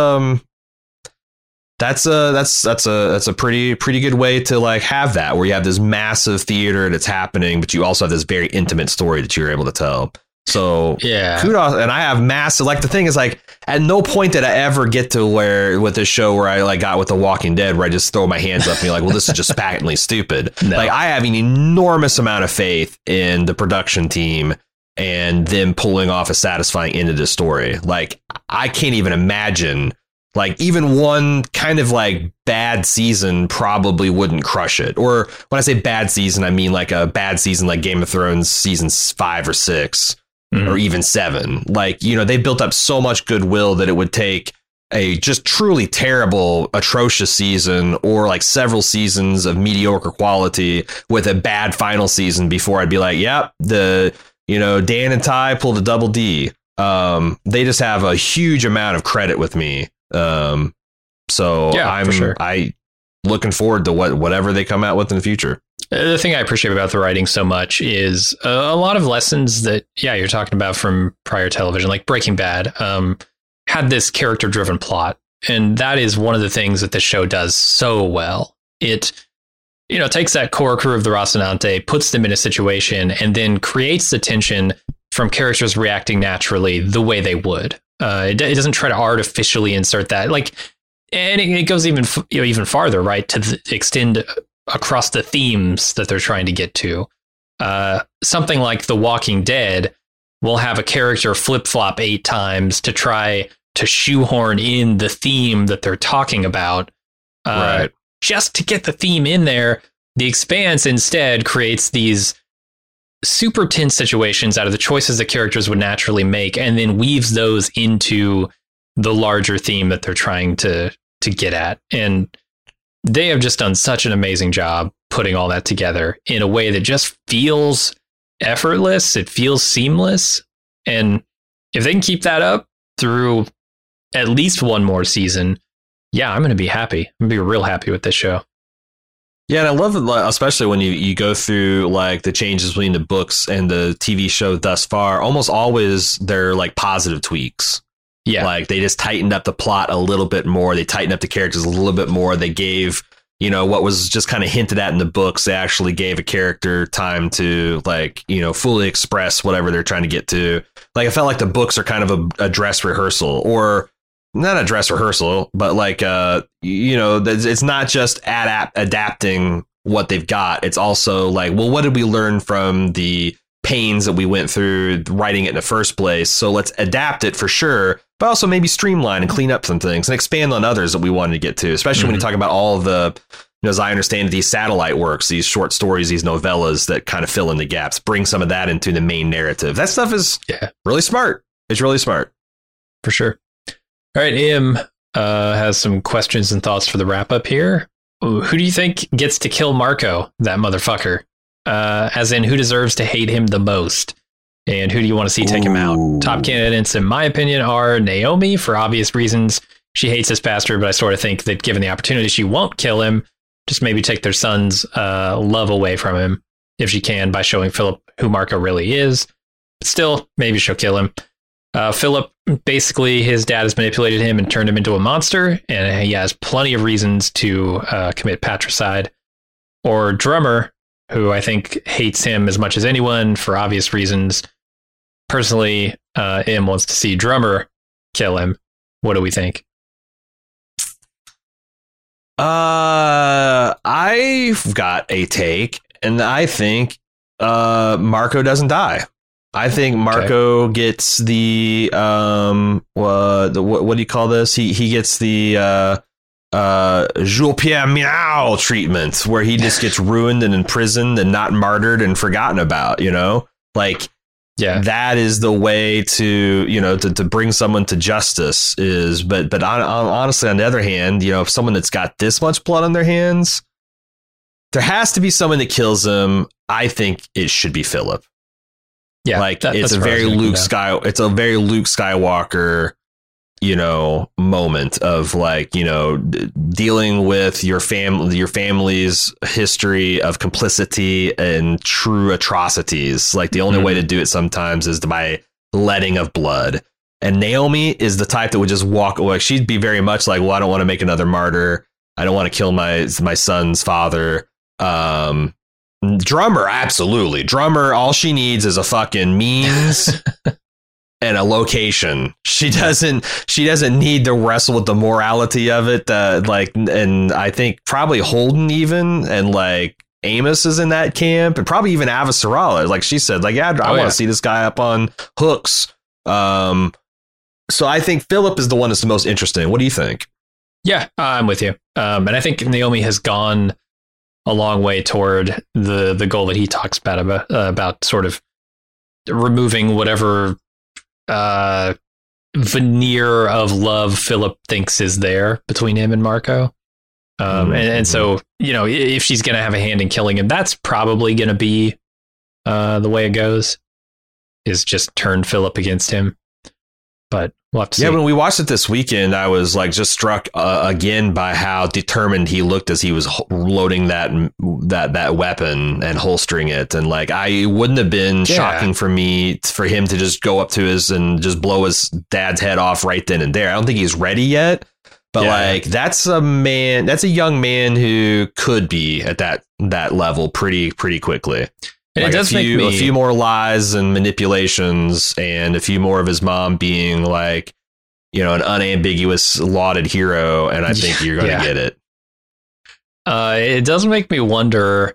a pretty good way to like have that, where you have this massive theater that's happening, but you also have this very intimate story that you're able to tell. So yeah, kudos. And I have massive, like the thing is like at no point did I ever get to where with this show where I like got with The Walking Dead, where I just throw my hands up and be like, well, this is just patently stupid. No. Like I have an enormous amount of faith in the production team and them pulling off a satisfying end of the story. Like I can't even imagine. Like even one kind of like bad season probably wouldn't crush it. Or when I say bad season, I mean like a bad season like Game of Thrones seasons 5 or 6 or even 7. Like, they built up so much goodwill that it would take a just truly terrible, atrocious season or like several seasons of mediocre quality with a bad final season before I'd be like, yep, Dan and Ty pulled a double D. They just have a huge amount of credit with me. So yeah, for sure. I looking forward to whatever they come out with in the future. The thing I appreciate about the writing so much is a lot of lessons that, you're talking about from prior television, like Breaking Bad, had this character driven plot. And that is one of the things that the show does so well. It, takes that core crew of the Rocinante, puts them in a situation, and then creates the tension from characters reacting naturally the way they would. It doesn't try to artificially insert that, like, and it goes even farther, right, to extend across the themes that they're trying to get to. Something like The Walking Dead will have a character flip flop 8 times to try to shoehorn in the theme that they're talking about, right? Just to get the theme in there. The Expanse instead creates these super tense situations out of the choices that characters would naturally make, and then weaves those into the larger theme that they're trying to get at. And they have just done such an amazing job putting all that together in a way that just feels effortless. It feels seamless. And if they can keep that up through at least one more season, I'm going to be happy. I'm going to be real happy with this show. Yeah, and I love it, especially when you go through like the changes between the books and the TV show thus far. Almost always they're like positive tweaks. Yeah, like they just tightened up the plot a little bit more. They tightened up the characters a little bit more. They gave what was just kind of hinted at in the books, they actually gave a character time to like, fully express whatever they're trying to get to. Like, I felt like the books are kind of a dress rehearsal, or not a dress rehearsal, but like, it's not just adapting what they've got. It's also like, well, what did we learn from the pains that we went through writing it in the first place? So let's adapt it for sure, but also maybe streamline and clean up some things and expand on others that we wanted to get to, especially when you talk about all of the, as I understand it, these satellite works, these short stories, these novellas that kind of fill in the gaps, bring some of that into the main narrative. That stuff is really smart. It's really smart. For sure. All right, Im has some questions and thoughts for the wrap up here. Who do you think gets to kill Marco, that motherfucker? As in, who deserves to hate him the most? And who do you want to see take him out? Top candidates, in my opinion, are Naomi, for obvious reasons. She hates this bastard, but I sort of think that given the opportunity, she won't kill him. Just maybe take their son's love away from him, if she can, by showing Philip who Marco really is. But still, maybe she'll kill him. Philip, basically, his dad has manipulated him and turned him into a monster, and he has plenty of reasons to commit patricide. Or Drummer, who I think hates him as much as anyone for obvious reasons. Personally, Im wants to see Drummer kill him. What do we think? I've got a take, and I think Marco doesn't die. I think Marco gets the what do you call this? He gets the Jules Pierre Meow treatment, where he just gets ruined and imprisoned and not martyred and forgotten about. Like, that is the way to to bring someone to justice. But honestly, on the other hand, if someone that's got this much blood on their hands, there has to be someone that kills him. I think it should be Philip. Yeah, like it's a very Luke Skywalker, moment of like, dealing with your family's history of complicity and true atrocities. Like, the only way to do it sometimes is by letting of blood. And Naomi is the type that would just walk away. She'd be very much like, well, I don't want to make another martyr. I don't want to kill my son's father. Drummer, absolutely. Drummer, all she needs is a fucking means and a location. She doesn't need to wrestle with the morality of it. And I think probably Holden even, and like Amos is in that camp, and probably even Avasarala. Like she said, like, I want to see this guy up on hooks. So I think Philip is the one that's the most interesting. What do you think? Yeah, I'm with you. And I think Naomi has gone a long way toward the goal that he talks about sort of removing whatever veneer of love Philip thinks is there between him and Marco. And so, if she's going to have a hand in killing him, that's probably going to be the way it goes, is just turn Philip against him. But we'll have to see. Yeah, when we watched it this weekend, I was like just struck again by how determined he looked as he was loading that weapon and holstering it. And like, I wouldn't have been shocking for him to just go up to and just blow his dad's head off right then and there. I don't think he's ready yet. But like, that's a young man who could be at that level pretty quickly. And like, it does make a few more lies and manipulations, and a few more of his mom being like, an unambiguous lauded hero. And I think you're going to get it. It does make me wonder,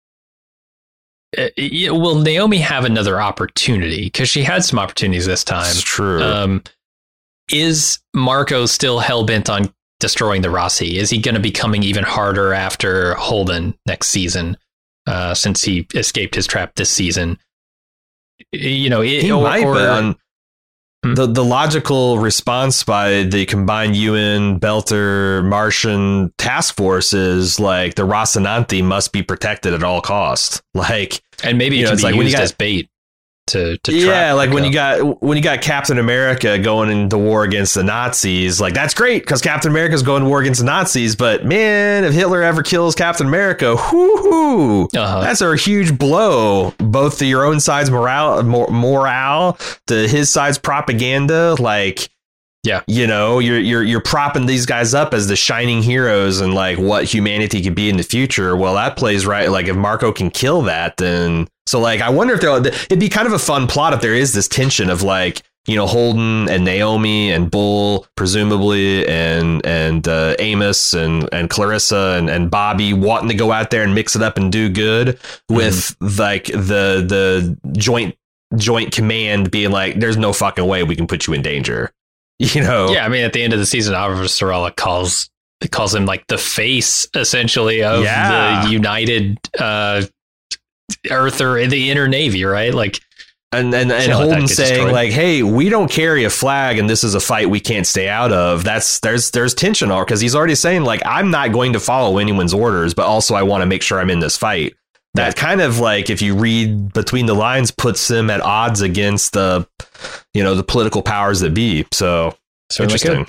will Naomi have another opportunity? Because she had some opportunities this time. It's true. Is Marco still hell-bent on destroying the Rossi? Is he going to be coming even harder after Holden next season? Since he escaped his trap this season, he might. The logical response by the combined UN, Belter, Martian task force is like the Rocinante must be protected at all costs. Like, and maybe it can be used as bait to trap. Like when you got Captain America going into war against the Nazis, like that's great because Captain America's going to war against the Nazis. But man, if Hitler ever kills Captain America, that's a huge blow, both to your own side's morale, to his side's propaganda. Like, Yeah. You know, you're propping these guys up as the shining heroes and like what humanity could be in the future. Well, that plays right. Like if Marco can kill that, then so like I wonder if it'd be kind of a fun plot if there is this tension of like, you know, Holden and Naomi and Bull, presumably, and Amos and Clarissa and Bobby wanting to go out there and mix it up and do good with like the joint command being like, there's no fucking way we can put you in danger. You know? Yeah, I mean, at the end of the season, Avasarala calls him like the face, essentially, of the united Earth or the Inner Navy, right? Like, and Holden saying destroyed. Like, hey, we don't carry a flag, and this is a fight we can't stay out of. There's tension, because he's already saying like, I'm not going to follow anyone's orders, but also I want to make sure I'm in this fight. That kind of like, if you read between the lines, puts them at odds against the political powers that be. So interesting.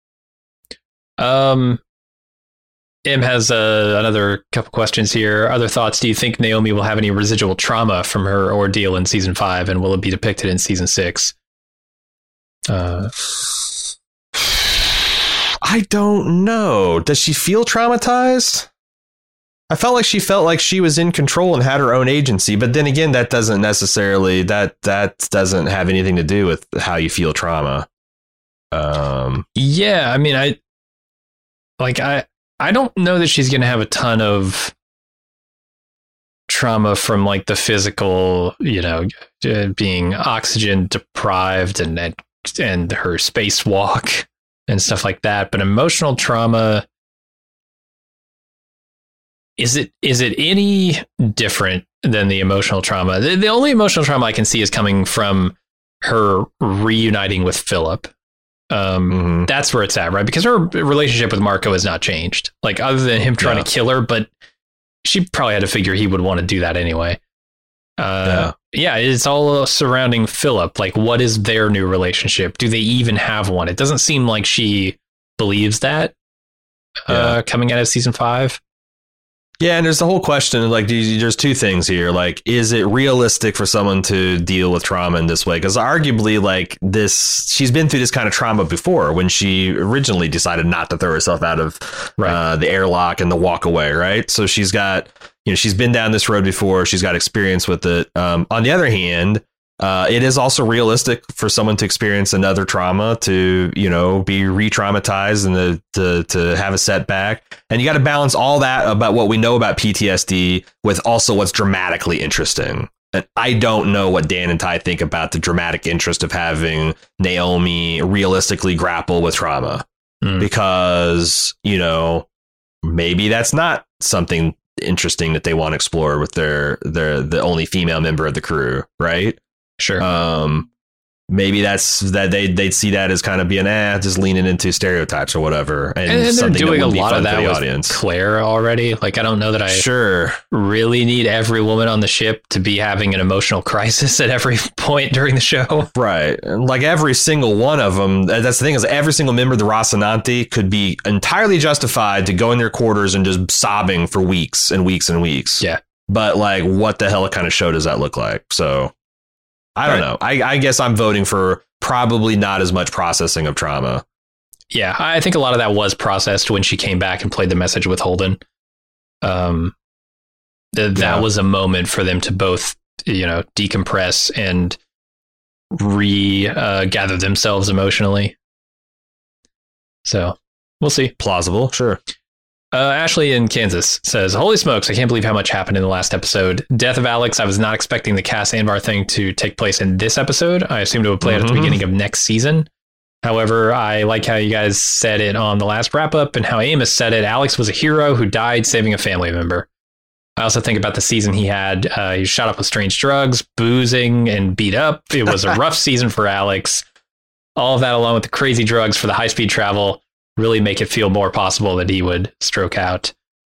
M has another couple questions here. Other thoughts? Do you think Naomi will have any residual trauma from her ordeal in season 5, and will it be depicted in season 6? I don't know. Does she feel traumatized? I felt like she was in control and had her own agency, but then again, that doesn't necessarily that doesn't have anything to do with how you feel trauma. Yeah, I mean, I don't know that she's going to have a ton of trauma from like the physical, being oxygen deprived and her spacewalk and stuff like that. But emotional trauma, is it any different than the emotional trauma? The only emotional trauma I can see is coming from her reuniting with Philip. That's where it's at, right? Because her relationship with Marco has not changed. Like, other than him trying to kill her, but she probably had to figure he would want to do that anyway. It's all surrounding Philip. Like, what is their new relationship? Do they even have one? It doesn't seem like she believes that coming out of season 5. Yeah, and there's the whole question, like, there's two things here. Like, is it realistic for someone to deal with trauma in this way? Because arguably, like, she's been through this kind of trauma before when she originally decided not to throw herself out of the airlock and the walk away, right? So she's got, she's been down this road before. She's got experience with it. On the other hand, it is also realistic for someone to experience another trauma, to, be re-traumatized and to have a setback. And you got to balance all that about what we know about PTSD with also what's dramatically interesting. And I don't know what Dan and Ty think about the dramatic interest of having Naomi realistically grapple with trauma, because, maybe that's not something interesting that they want to explore with the only female member of the crew, right? Sure. Maybe that's that they'd see that as kind of being just leaning into stereotypes or whatever, and they're doing a lot of that with audience. Claire already. Like, I don't know that I really need every woman on the ship to be having an emotional crisis at every point during the show. Right, and like every single one of them. That's the thing, is every single member of the Rocinante could be entirely justified to go in their quarters and just sobbing for weeks and weeks and weeks. Yeah, but like, what the hell kind of show does that look like? So. I don't know. I guess I'm voting for probably not as much processing of trauma. Yeah, I think a lot of that was processed when she came back and played the message with Holden. That was a moment for them to both, decompress and gather themselves emotionally. So we'll see. Plausible. Sure. Ashley in Kansas says, holy smokes, I can't believe how much happened in the last episode. Death of Alex, I was not expecting the Cass Anvar thing to take place in this episode. I assumed it would play out at the beginning of next season. However, I like how you guys said it on the last wrap-up and how Amos said it. Alex was a hero who died saving a family member. I also think about the season he had. He was shot up with strange drugs, boozing, and beat up. It was a rough season for Alex. All of that, along with the crazy drugs for the high-speed travel, really make it feel more possible that he would stroke out.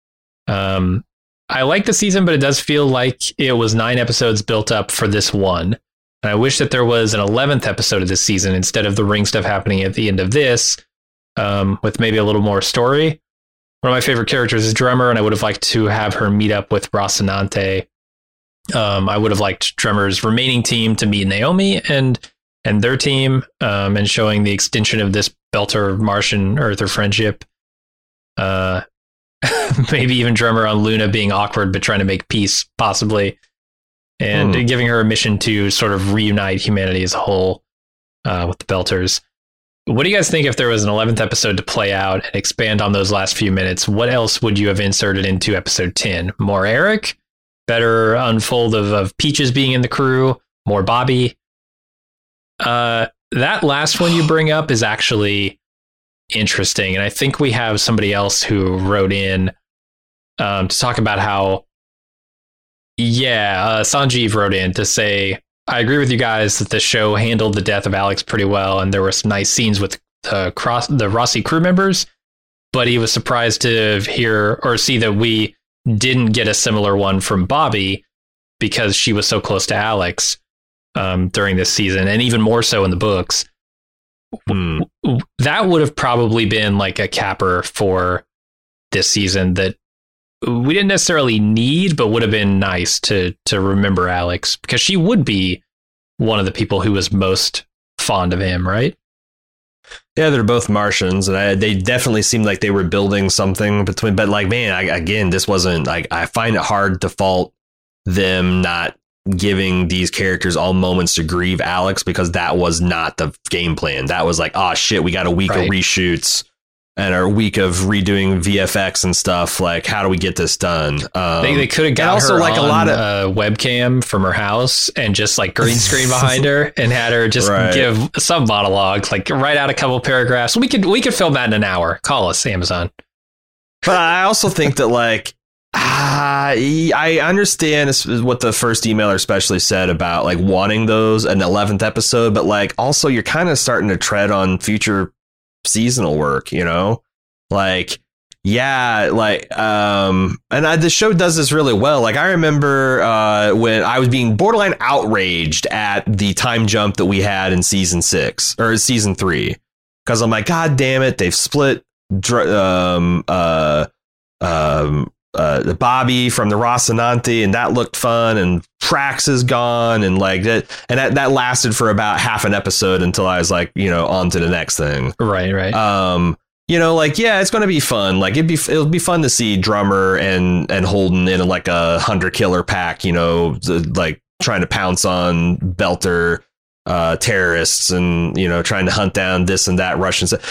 I like the season, but it does feel like it was 9 episodes built up for this one. And I wish that there was an 11th episode of this season instead of the ring stuff happening at the end of this, with maybe a little more story. One of my favorite characters is Drummer, and I would have liked to have her meet up with Rocinante. I would have liked Drummer's remaining team to meet Naomi, and and their team, and showing the extension of this Belter Martian Earther friendship. Maybe even Drummer on Luna being awkward but trying to make peace, possibly, and giving her a mission to sort of reunite humanity as a whole with the Belters. What do you guys think if there was an 11th episode to play out and expand on those last few minutes? What else would you have inserted into episode 10? More Eric? Better unfold of Peaches being in the crew? More Bobby? That last one you bring up is actually interesting. And I think we have somebody else who wrote in to talk about how, Sanjeev wrote in to say, I agree with you guys that the show handled the death of Alex pretty well, and there were some nice scenes with the Rossi crew members, but he was surprised to hear or see that we didn't get a similar one from Bobby because she was so close to Alex during this season, and even more so in the books. That would have probably been like a capper for this season that we didn't necessarily need, but would have been nice to remember Alex, because she would be one of the people who was most fond of him, right? Yeah, they're both Martians, and they definitely seemed like they were building something between. But like, man, again, this wasn't like, I find it hard to fault them not giving these characters all moments to grieve Alex, because that was not the game plan. That was like, oh shit, we got a week of reshoots and our week of redoing VFX and stuff. Like, how do we get this done? They could have got also her like on a lot of webcam from her house and just like green screen behind her and had her just give some monologue, like write out a couple paragraphs. We could film that in an hour. Call us, Amazon. But I also think that like, I understand what the first emailer especially said about like wanting those an 11th episode, but like also you're kind of starting to tread on future seasonal work, you know, like, the show does this really well. Like, I remember when I was being borderline outraged at the time jump that we had in season 6 or season 3, because I'm like, God damn it, they've split Bobby from the Rocinante, and that looked fun, and Prax is gone, and like that, and that lasted for about half an episode until I was like, you know, on to the next thing. Right. You know, like, yeah, it's going to be fun. Like, it'll be fun to see Drummer and Holden in like a hunter killer pack, you know, like trying to pounce on Belter terrorists and, you know, trying to hunt down this and that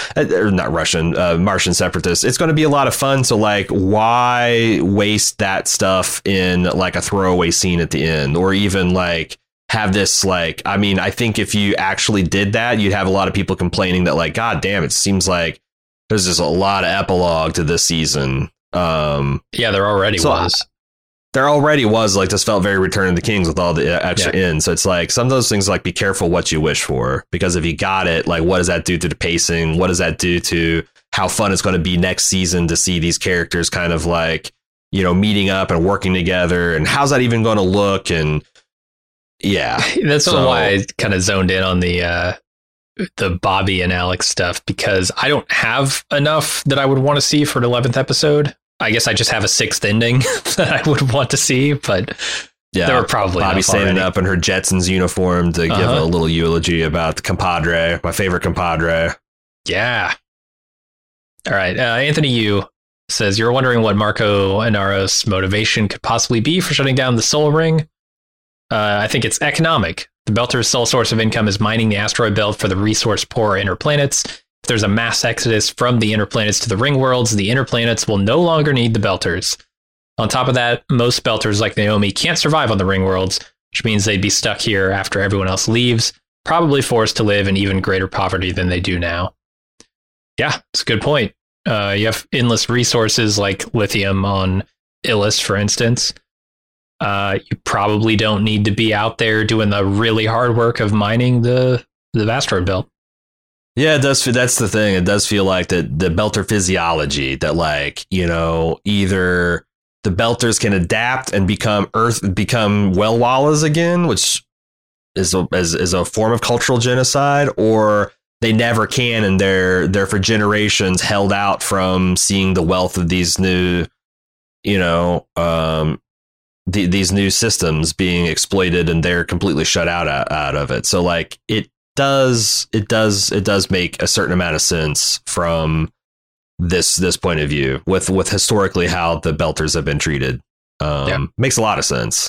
Martian separatists. It's going to be a lot of fun. So like, why waste that stuff in like a throwaway scene at the end, or even like have this like, I mean, I think if you actually did that, you'd have a lot of people complaining that like, God damn, it seems like there's just a lot of epilogue to this season. There already was. There already was, like, this felt very Return of the Kings with all the extra in. So it's like some of those things, like, be careful what you wish for, because if you got it, like, what does that do to the pacing? What does that do to how fun it's going to be next season to see these characters kind of like, you know, meeting up and working together? And how's that even going to look? And that's why I kind of zoned in on the Bobby and Alex stuff, because I don't have enough that I would want to see for an 11th episode. I guess I just have a 6th ending that I would want to see, but there were probably Bobby standing up in her Jetsons uniform to give a little eulogy about the compadre, my favorite compadre. Yeah. All right. Anthony Yu says, you're wondering what Marco Inaros' motivation could possibly be for shutting down the Soul Ring. I think it's economic. The Belter's sole source of income is mining the asteroid belt for the resource-poor inner planets. If there's a mass exodus from the inner planets to the ring worlds, the inner planets will no longer need the Belters. On top of that, most Belters like Naomi can't survive on the ring worlds, which means they'd be stuck here after everyone else leaves, probably forced to live in even greater poverty than they do now. Yeah, it's a good point. You have endless resources like lithium on Ilus, for instance. You probably don't need to be out there doing the really hard work of mining the asteroid belt. Yeah, it does. That's the thing. It does feel like the Belter physiology that, like, you know, either the Belters can adapt and become Wellwallas again, which is a form of cultural genocide, or they never can, and they're for generations held out from seeing the wealth of these new, you know, these new systems being exploited, and they're completely shut out of it. So like does make a certain amount of sense from this point of view with historically how the Belters have been treated. Makes a lot of sense.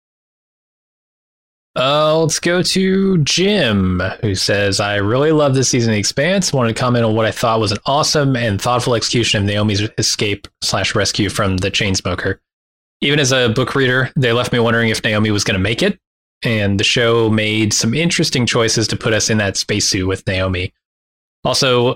Let's go to Jim, who says, I really love this season of The Expanse. Wanted to comment on what I thought was an awesome and thoughtful execution of Naomi's escape/rescue from the Chainsmoker. Even as a book reader, they left me wondering if Naomi was going to make it, and the show made some interesting choices to put us in that spacesuit with Naomi. Also,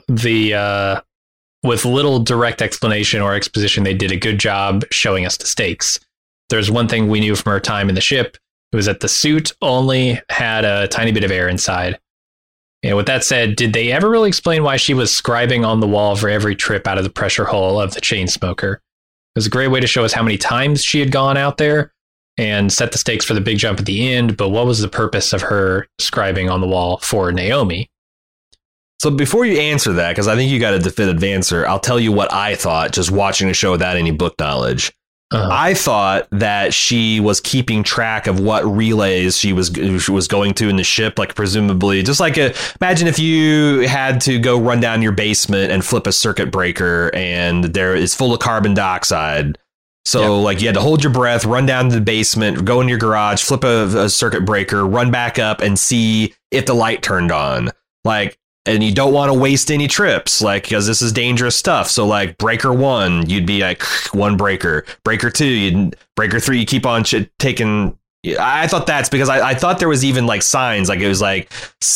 with little direct explanation or exposition, they did a good job showing us the stakes. There's one thing we knew from our time in the ship. It was that the suit only had a tiny bit of air inside. And with that said, did they ever really explain why she was scribing on the wall for every trip out of the pressure hull of the Chainsmoker? It was a great way to show us how many times she had gone out there and set the stakes for the big jump at the end. But what was the purpose of her scribing on the wall for Naomi? So before you answer that, because I think you got a definitive answer, I'll tell you what I thought just watching the show without any book knowledge. I thought that she was keeping track of what relays she was going to in the ship, like presumably just like imagine if you had to go run down your basement and flip a circuit breaker and there is full of carbon dioxide. So like you had to hold your breath, run down to the basement, go in your garage, flip a circuit breaker, run back up and see if the light turned on. Like, and you don't want to waste any trips, like, because this is dangerous stuff. So like breaker 1, you'd be like one breaker, breaker 2, breaker 3, you keep on taking. I thought that's because I thought there was even like signs, like it was like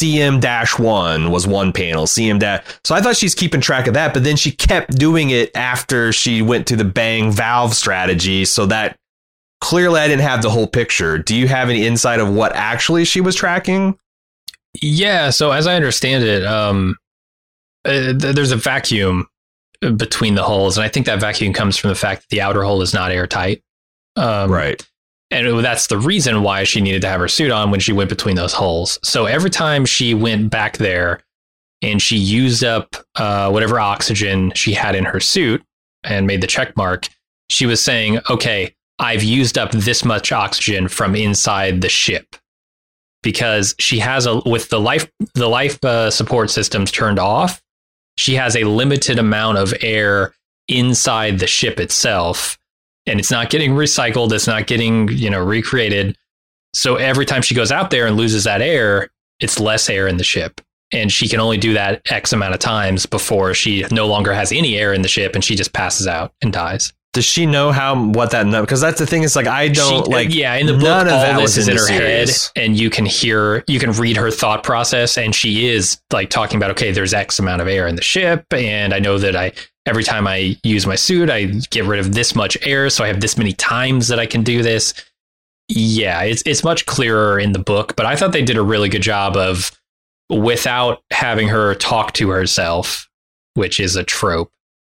CM-1 was one panel, CM-. So I thought she's keeping track of that, but then she kept doing it after she went to the bang valve strategy. So that clearly I didn't have the whole picture. Do you have any insight of what actually she was tracking? Yeah, so as I understand it, there's a vacuum between the hulls, and I think that vacuum comes from the fact that the outer hull is not airtight. Right. And that's the reason why she needed to have her suit on when she went between those hulls. So every time she went back there and she used up whatever oxygen she had in her suit and made the check mark, she was saying, okay, I've used up this much oxygen from inside the ship. Because she has with the life support systems turned off, she has a limited amount of air inside the ship itself, and it's not getting recycled. It's not getting, recreated. So every time she goes out there and loses that air, it's less air in the ship, and she can only do that X amount of times before she no longer has any air in the ship, and she just passes out and dies. Does she know what that number? Because that's the thing. Is like I don't in the book, all this is in her head, and you can read her thought process, and she is like talking about, okay, there's X amount of air in the ship, and I know that every time I use my suit, I get rid of this much air, so I have this many times that I can do this. Yeah, it's much clearer in the book, but I thought they did a really good job of, without having her talk to herself, which is a trope.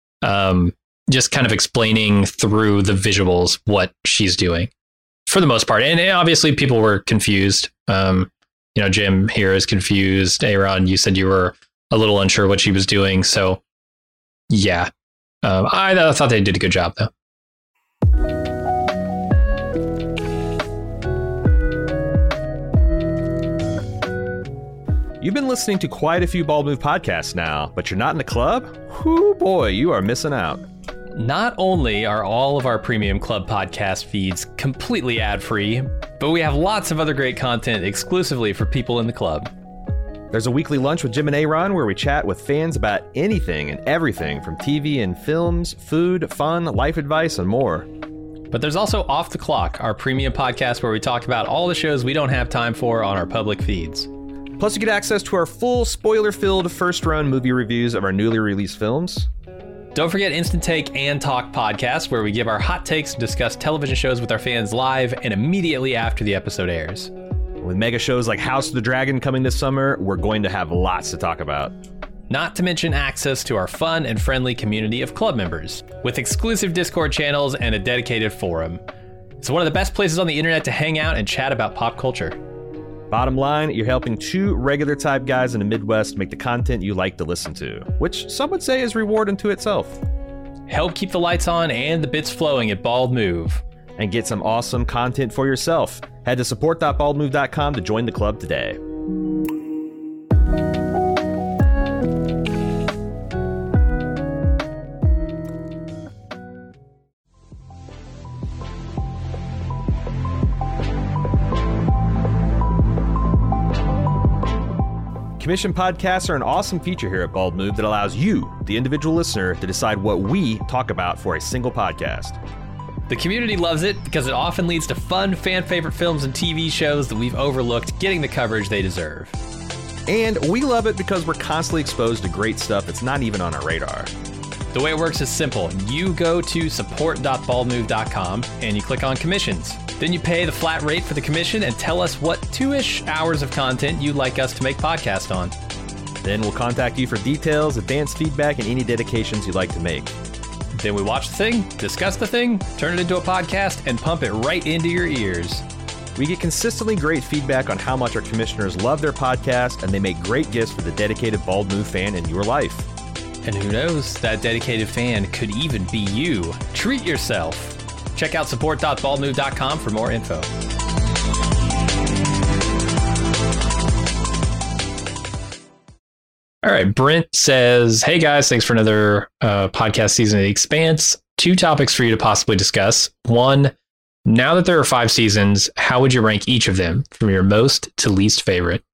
Just kind of explaining through the visuals what she's doing for the most part. And obviously people were confused. Jim here is confused. Aaron, you said you were a little unsure what she was doing. So yeah, I thought they did a good job though. You've been listening to quite a few Bald Move podcasts now, but you're not in the club? Whoo boy, you are missing out. Not only are all of our premium club podcast feeds completely ad-free, but we have lots of other great content exclusively for people in the club. There's a weekly lunch with Jim and Aaron where we chat with fans about anything and everything from TV and films, food, fun, life advice, and more. But there's also Off the Clock, our premium podcast where we talk about all the shows we don't have time for on our public feeds. Plus, you get access to our full spoiler-filled first-run movie reviews of our newly released films. Don't forget Instant Take and Talk podcast, where we give our hot takes and discuss television shows with our fans live and immediately after the episode airs. With mega shows like House of the Dragon coming this summer, we're going to have lots to talk about. Not to mention access to our fun and friendly community of club members, with exclusive Discord channels and a dedicated forum. It's one of the best places on the internet to hang out and chat about pop culture. Bottom line, you're helping two regular type guys in the Midwest make the content you like to listen to, which some would say is reward unto itself. Help keep the lights on and the bits flowing at Bald Move. And get some awesome content for yourself. Head to support.baldmove.com to join the club today. Commission podcasts are an awesome feature here at Bald Move that allows you, the individual listener, to decide what we talk about for a single podcast. The community loves it because it often leads to fun, fan-favorite films and TV shows that we've overlooked getting the coverage they deserve. And we love it because we're constantly exposed to great stuff that's not even on our radar. The way it works is simple. You go to support.baldmove.com and you click on commissions. Then you pay the flat rate for the commission and tell us what 2-ish hours of content you'd like us to make podcast on. Then we'll contact you for details, advanced feedback, and any dedications you'd like to make. Then we watch the thing, discuss the thing, turn it into a podcast, and pump it right into your ears. We get consistently great feedback on how much our commissioners love their podcast, and they make great gifts for the dedicated Bald Move fan in your life. And who knows, that dedicated fan could even be you. Treat yourself. Check out support.baldmove.com for more info. All right, Brent says, hey guys, thanks for another podcast season of The Expanse. 2 topics for you to possibly discuss. 1, now that there are 5 seasons, how would you rank each of them from your most to least favorite?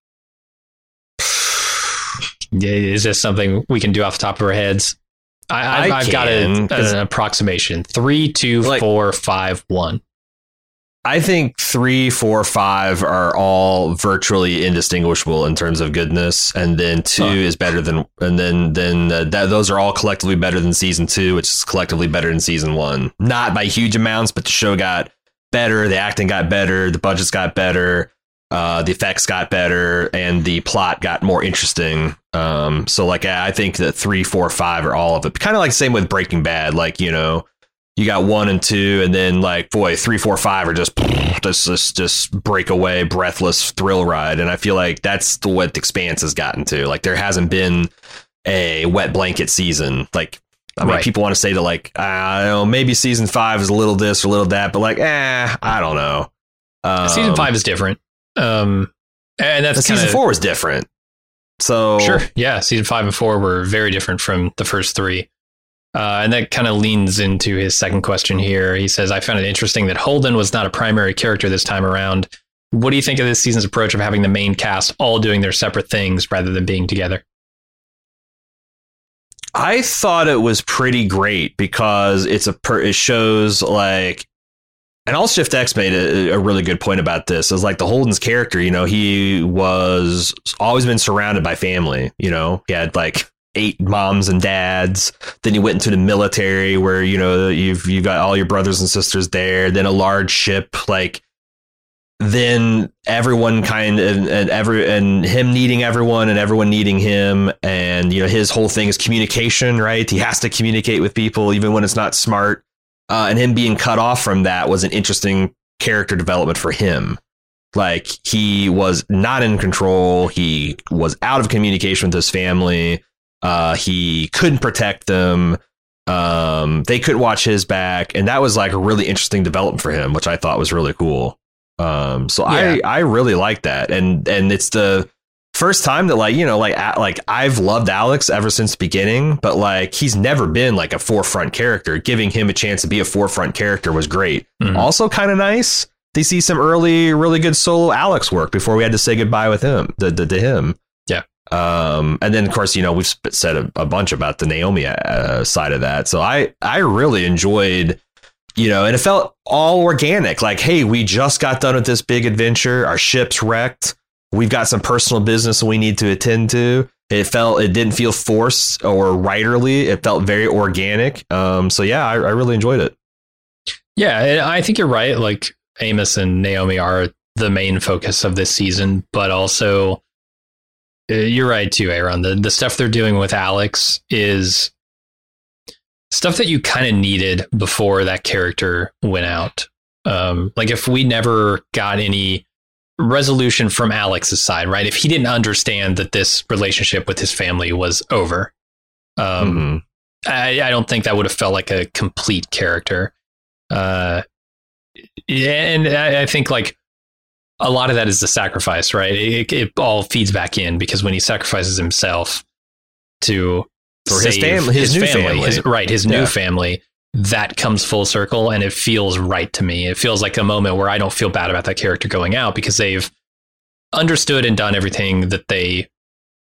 Is this something we can do off the top of our heads? I've got an approximation. 3, 2, 4, 5, 1. I think 3, 4, 5 are all virtually indistinguishable in terms of goodness, and then 2 is better than, and then those are all collectively better than season 2, which is collectively better than season 1. Not by huge amounts, but the show got better, the acting got better, the budgets got better. The effects got better and the plot got more interesting. So like, I think that 3, 4, 5 are all of it. Kind of like same with Breaking Bad. Like, you know, you got 1 and 2, and then like, boy, 3, 4, 5 are just breakaway, breathless thrill ride. And I feel like that's what The Expanse has gotten to. Like, there hasn't been a wet blanket season. Like, I mean, people want to say to like, I don't know, maybe season 5 is a little this or a little that, but like, I don't know. Season 5 is different. And that's season 4 was different. So sure, yeah, season 5 and 4 were very different from the first 3. And that kind of leans into his second question here. He says, I found it interesting that Holden was not a primary character this time around. What do you think of this season's approach of having the main cast all doing their separate things rather than being together? I thought it was pretty great because it shows like, and All Shift X made a really good point about this. It's like the Holden's character, you know, he was always been surrounded by family. You know, he had like 8 moms and dads. Then he went into the military where, you know, you've got all your brothers and sisters there. Then a large ship, like then everyone and him needing everyone and everyone needing him. And, you know, his whole thing is communication, right? He has to communicate with people even when it's not smart. And him being cut off from that was an interesting character development for him. Like, he was not in control. He was out of communication with his family. He couldn't protect them. They couldn't watch his back. And that was like a really interesting development for him, which I thought was really cool. I really like that. And it's the first time that, like, you know, like I've loved Alex ever since the beginning, but like he's never been like a forefront character. Giving him a chance to be a forefront character was great. Mm-hmm. Also kind of nice to see some early, really good solo Alex work before we had to say goodbye with him to him. Yeah. And then of course, you know, we've said a bunch about the Naomi side of that. So I really enjoyed, you know, and it felt all organic. Like, hey, we just got done with this big adventure. Our ship's wrecked. We've got some personal business we need to attend to. It didn't feel forced or writerly. It felt very organic. So yeah, I really enjoyed it. Yeah, and I think you're right. Like, Amos and Naomi are the main focus of this season, but also you're right too, Aaron. The stuff they're doing with Alex is stuff that you kind of needed before that character went out. Like, if we never got any resolution from Alex's side, right? If he didn't understand that this relationship with his family was over, I don't think that would have felt like a complete character. And I think like a lot of that is the sacrifice, right? It all feeds back in because when he sacrifices himself to save his new family, that comes full circle, and it feels right to me. It feels like a moment where I don't feel bad about that character going out because they've understood and done everything that they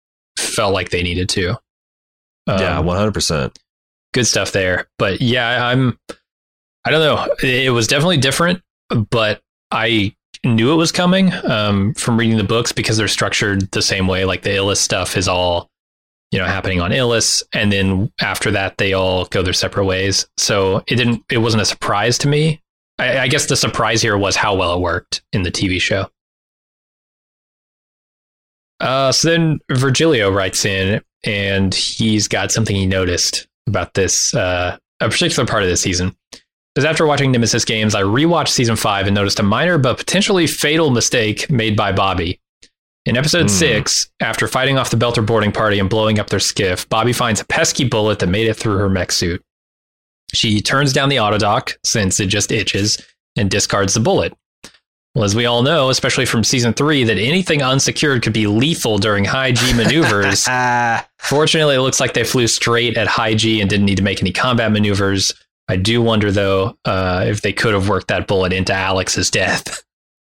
felt like they needed to. Yeah, 100%. Good stuff there. But yeah, I don't know. It was definitely different, but I knew it was coming from reading the books because they're structured the same way. Like the Illis stuff is all, happening on Illis. And then after that, they all go their separate ways. So it wasn't a surprise to me. I guess the surprise here was how well it worked in the TV show. So then Virgilio writes in, and he's got something he noticed about this, a particular part of this season. Because after watching Nemesis Games, I rewatched season 5 and noticed a minor but potentially fatal mistake made by Bobby. In episode 6, after fighting off the Belter boarding party and blowing up their skiff, Bobby finds a pesky bullet that made it through her mech suit. She turns down the autodock, since it just itches, and discards the bullet. Well, as we all know, especially from season 3, that anything unsecured could be lethal during high G maneuvers. Fortunately, it looks like they flew straight at high G and didn't need to make any combat maneuvers. I do wonder, though, if they could have worked that bullet into Alex's death.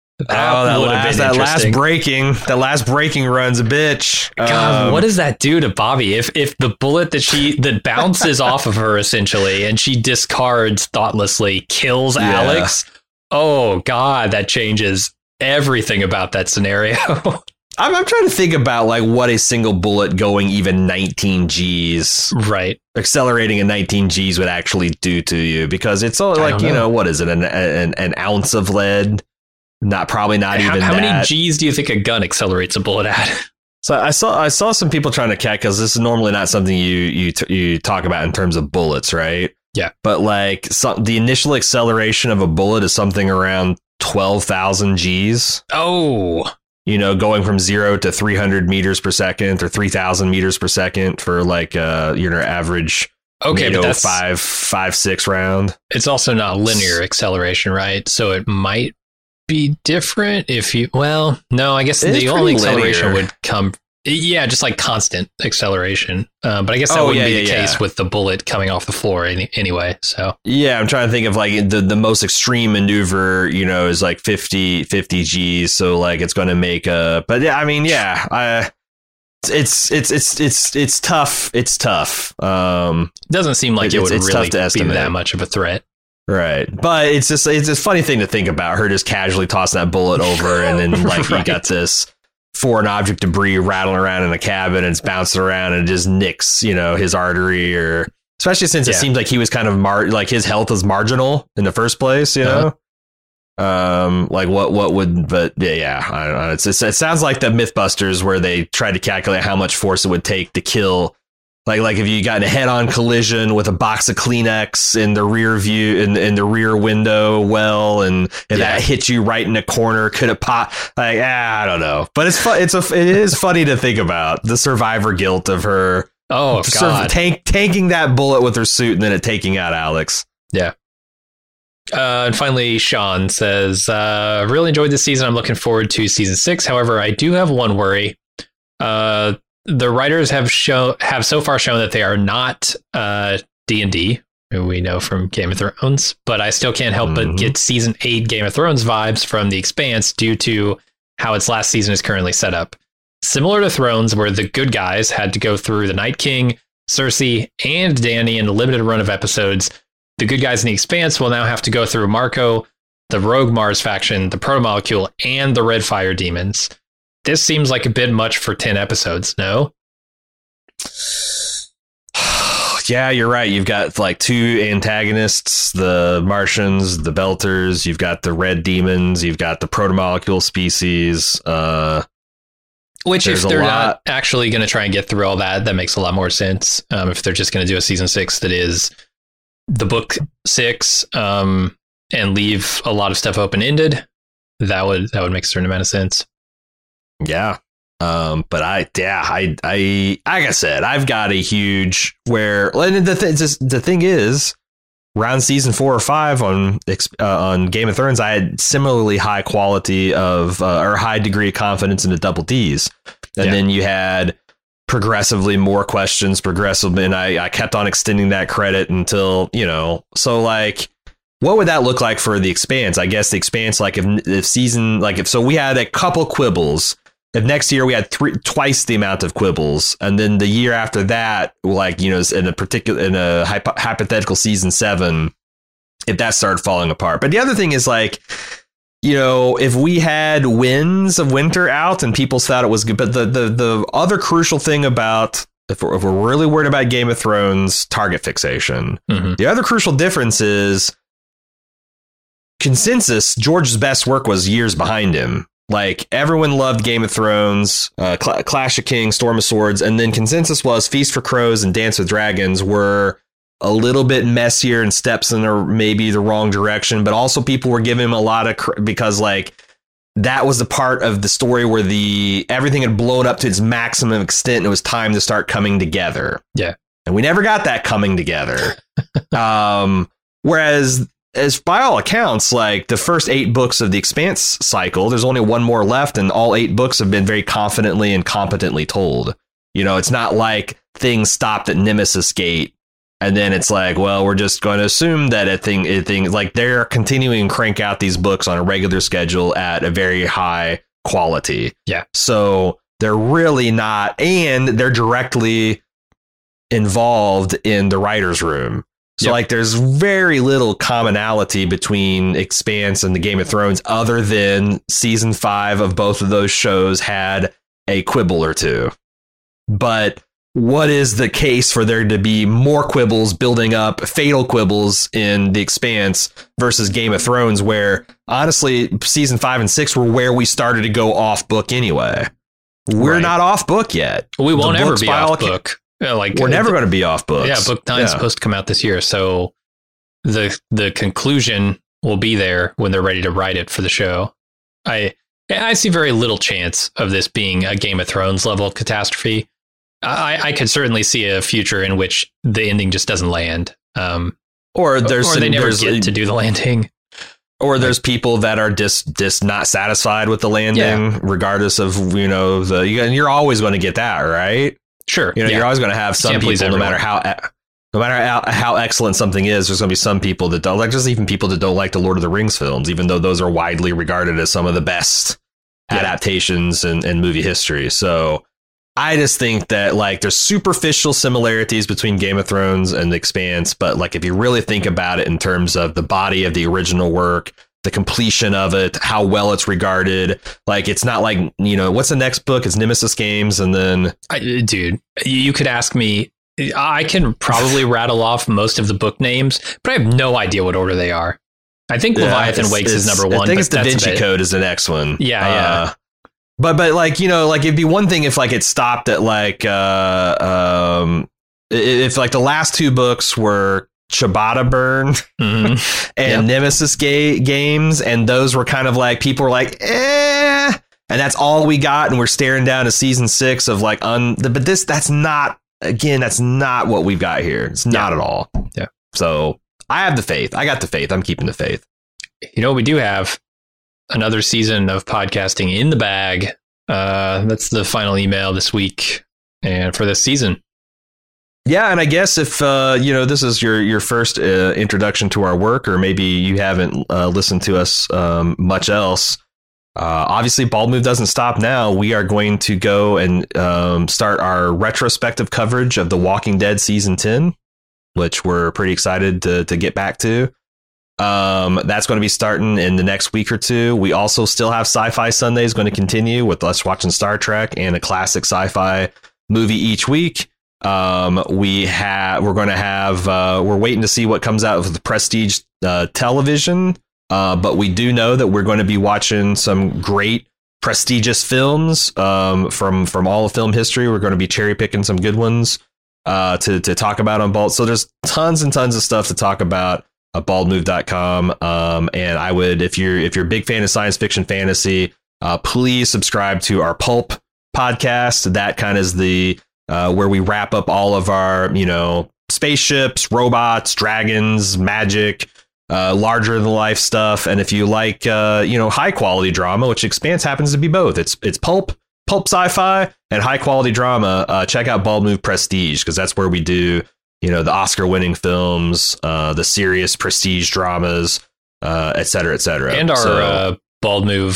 That last breaking run's a bitch. God, what does that do to Bobby? If the bullet that bounces off of her essentially and she discards thoughtlessly kills Alex, oh God, that changes everything about that scenario. I'm trying to think about like what a single bullet going even 19 Gs, right, accelerating at 19 Gs would actually do to you, because it's all like, what is it, an ounce of lead? Probably not even that. How many Gs do you think a gun accelerates a bullet at? So I saw some people trying to cat, because this is normally not something you talk about in terms of bullets, right? Yeah. But like the initial acceleration of a bullet is something around 12,000 Gs. Oh. Going from 0 to 300 meters per second or 3,000 meters per second for like your average. Okay, but that's 5.6 round. It's also not linear acceleration, right? So it might be different if you, no, I guess the only acceleration linear would come, just like constant acceleration, but I guess that wouldn't be the case with the bullet coming off the floor anyway. So I'm trying to think of like the most extreme maneuver, is like 50 Gs, so like it's going to make it's tough. It's tough. Doesn't seem like it would really be that much of a threat. Right. But it's a funny thing to think about, her just casually tossing that bullet over, and then like you got this foreign object debris rattling around in the cabin, and it's bouncing around and it just nicks, his artery, or especially since it seems like he was kind of like his health was marginal in the first place, know? Like what would, but I don't know. It sounds like the Mythbusters where they tried to calculate how much force it would take to kill. Like if you got in a head-on collision with a box of Kleenex in the rear view, in the rear window and that hit you right in the corner, could it pop? Like, I don't know. But it's fun. It is funny to think about the survivor guilt of her. Oh God, tanking that bullet with her suit and then it taking out Alex. Yeah. And finally, Sean says, really enjoyed this season. I'm looking forward to season 6. However, I do have one worry. The writers have so far shown that they are not D&D, who we know from Game of Thrones, but I still can't help but get season 8 Game of Thrones vibes from The Expanse due to how its last season is currently set up. Similar to Thrones, where the good guys had to go through the Night King, Cersei, and Dany in a limited run of episodes, the good guys in The Expanse will now have to go through Marco, the Rogue Mars faction, the Protomolecule, and the Red Fire Demons. This seems like a bit much for 10 episodes, no? Yeah, you're right. You've got like 2 antagonists, the Martians, the Belters. You've got the Red Demons. You've got the Protomolecule species. Which, if they're not actually going to try and get through all that, that makes a lot more sense. If they're just going to do a season 6 that is the book 6 and leave a lot of stuff open-ended, that would make a certain amount of sense. Yeah. But like I said, I've got a huge the thing is, around season 4 or 5 on Game of Thrones, I had similarly high quality of or high degree of confidence in the double Ds. And then you had progressively more questions, and I kept on extending that credit until, so like, what would that look like for The Expanse? I guess The Expanse, like if we had a couple quibbles if next year we had twice the amount of quibbles, and then the year after that, like, in a hypothetical season 7, if that started falling apart. But the other thing is, like, if we had Winds of Winter out and people thought it was good, but the other crucial thing about, if we're really worried about Game of Thrones target fixation, the other crucial difference is consensus. George's best work was years behind him. Like, everyone loved Game of Thrones, Clash of Kings, Storm of Swords, and then consensus was Feast for Crows and Dance with Dragons were a little bit messier and steps in maybe the wrong direction, but also people were giving him a lot of because, like, that was the part of the story where everything had blown up to its maximum extent and it was time to start coming together. Yeah. And we never got that coming together. Whereas, as by all accounts, like, the first 8 books of the Expanse cycle, there's only one more left, and all 8 books have been very confidently and competently told. It's not like things stopped at Nemesis Gate, and then it's like, well, we're just going to assume that a thing like, they're continuing to crank out these books on a regular schedule at a very high quality. Yeah. So they're really not, and they're directly involved in the writer's room. So, like, there's very little commonality between Expanse and the Game of Thrones, other than season 5 of both of those shows had a quibble or two. But what is the case for there to be more quibbles building up, fatal quibbles in the Expanse versus Game of Thrones, where, honestly, season 5 and 6 were where we started to go off book anyway. We're not off book yet. We won't ever be off book. We're never going to be off books. Yeah, book 9 is supposed to come out this year, so the conclusion will be there when they're ready to write it for the show. I see very little chance of this being a Game of Thrones level of catastrophe. I could certainly see a future in which the ending just doesn't land, or they never get to do the landing. Or there's people that are just not satisfied with the landing, regardless of you're always going to get that, right? Sure. You're always going to have some people, no matter how excellent something is, there's going to be some people that don't like, just even people that don't like the Lord of the Rings films, even though those are widely regarded as some of the best adaptations in movie history. So I just think that, like, there's superficial similarities between Game of Thrones and The Expanse. But, like, if you really think about it in terms of the body of the original work, the completion of it, how well it's regarded, like, it's not like, what's the next book? It's Nemesis Games. And then, dude, you could ask me. I can probably rattle off most of the book names, but I have no idea what order they are. I think Leviathan Wakes is number 1. I think it's Da Vinci Code is the next one. Yeah. But like, like, it'd be one thing if, like, it stopped at, like, if, like, the last 2 books were Ciabatta Burn and Nemesis Games, and those were kind of like, people were like, and that's all we got, and we're staring down to season 6 of, like, but that's not what we've got here. It's not at all. Yeah. So I have the faith. I got the faith. I'm keeping the faith. We do have another season of podcasting in the bag. That's the final email this week and for this season. Yeah, and I guess if this is your first introduction to our work, or maybe you haven't listened to us much else, obviously Bald Move doesn't stop now. We are going to go and start our retrospective coverage of The Walking Dead season 10, which we're pretty excited to get back to. That's going to be starting in the next week or 2. We also still have Sci-Fi Sundays going to continue with us watching Star Trek and a classic sci-fi movie each week. We're waiting to see what comes out of the Prestige television. But we do know that we're going to be watching some great prestigious films from all of film history. We're going to be cherry picking some good ones to talk about on Bald. So there's tons and tons of stuff to talk about at baldmove.com. And I would, if you're a big fan of science fiction fantasy, please subscribe to our Pulp podcast. That kind of is the where we wrap up all of our, spaceships, robots, dragons, magic, larger than life stuff. And if you like, high quality drama, which Expanse happens to be both, it's pulp sci-fi and high quality drama. Check out Bald Move Prestige, because that's where we do, the Oscar winning films, the serious prestige dramas, et cetera, et cetera. And our Bald Move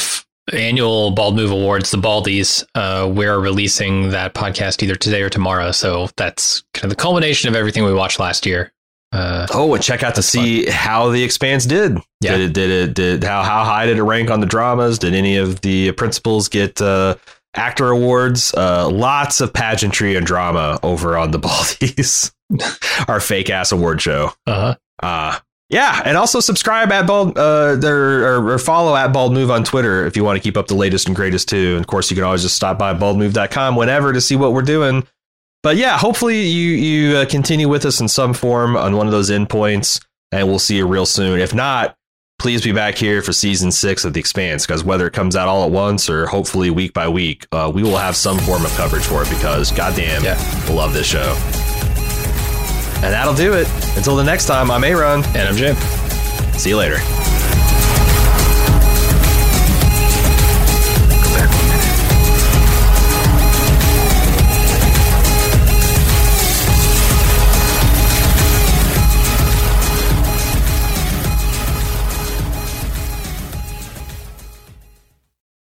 annual Bald Move Awards, the Baldies. We're releasing that podcast either today or tomorrow. So that's kind of the culmination of everything we watched last year. And check out to see how The Expanse did. Yeah. How high did it rank on the dramas? Did any of the principals get actor awards? Lots of pageantry and drama over on the Baldies, our fake ass award show. Yeah, and also subscribe at Bald or follow at Bald Move on Twitter if you want to keep up the latest and greatest too. And of course, you can always just stop by baldmove.com whenever to see what we're doing. But yeah, hopefully you continue with us in some form on one of those endpoints, and we'll see you real soon. If not, please be back here for season 6 of The Expanse, because whether it comes out all at once or hopefully week by week, we will have some form of coverage for it, because goddamn, we love this show. And that'll do it. Until the next time, I'm Aaron. And I'm Jim. See you later.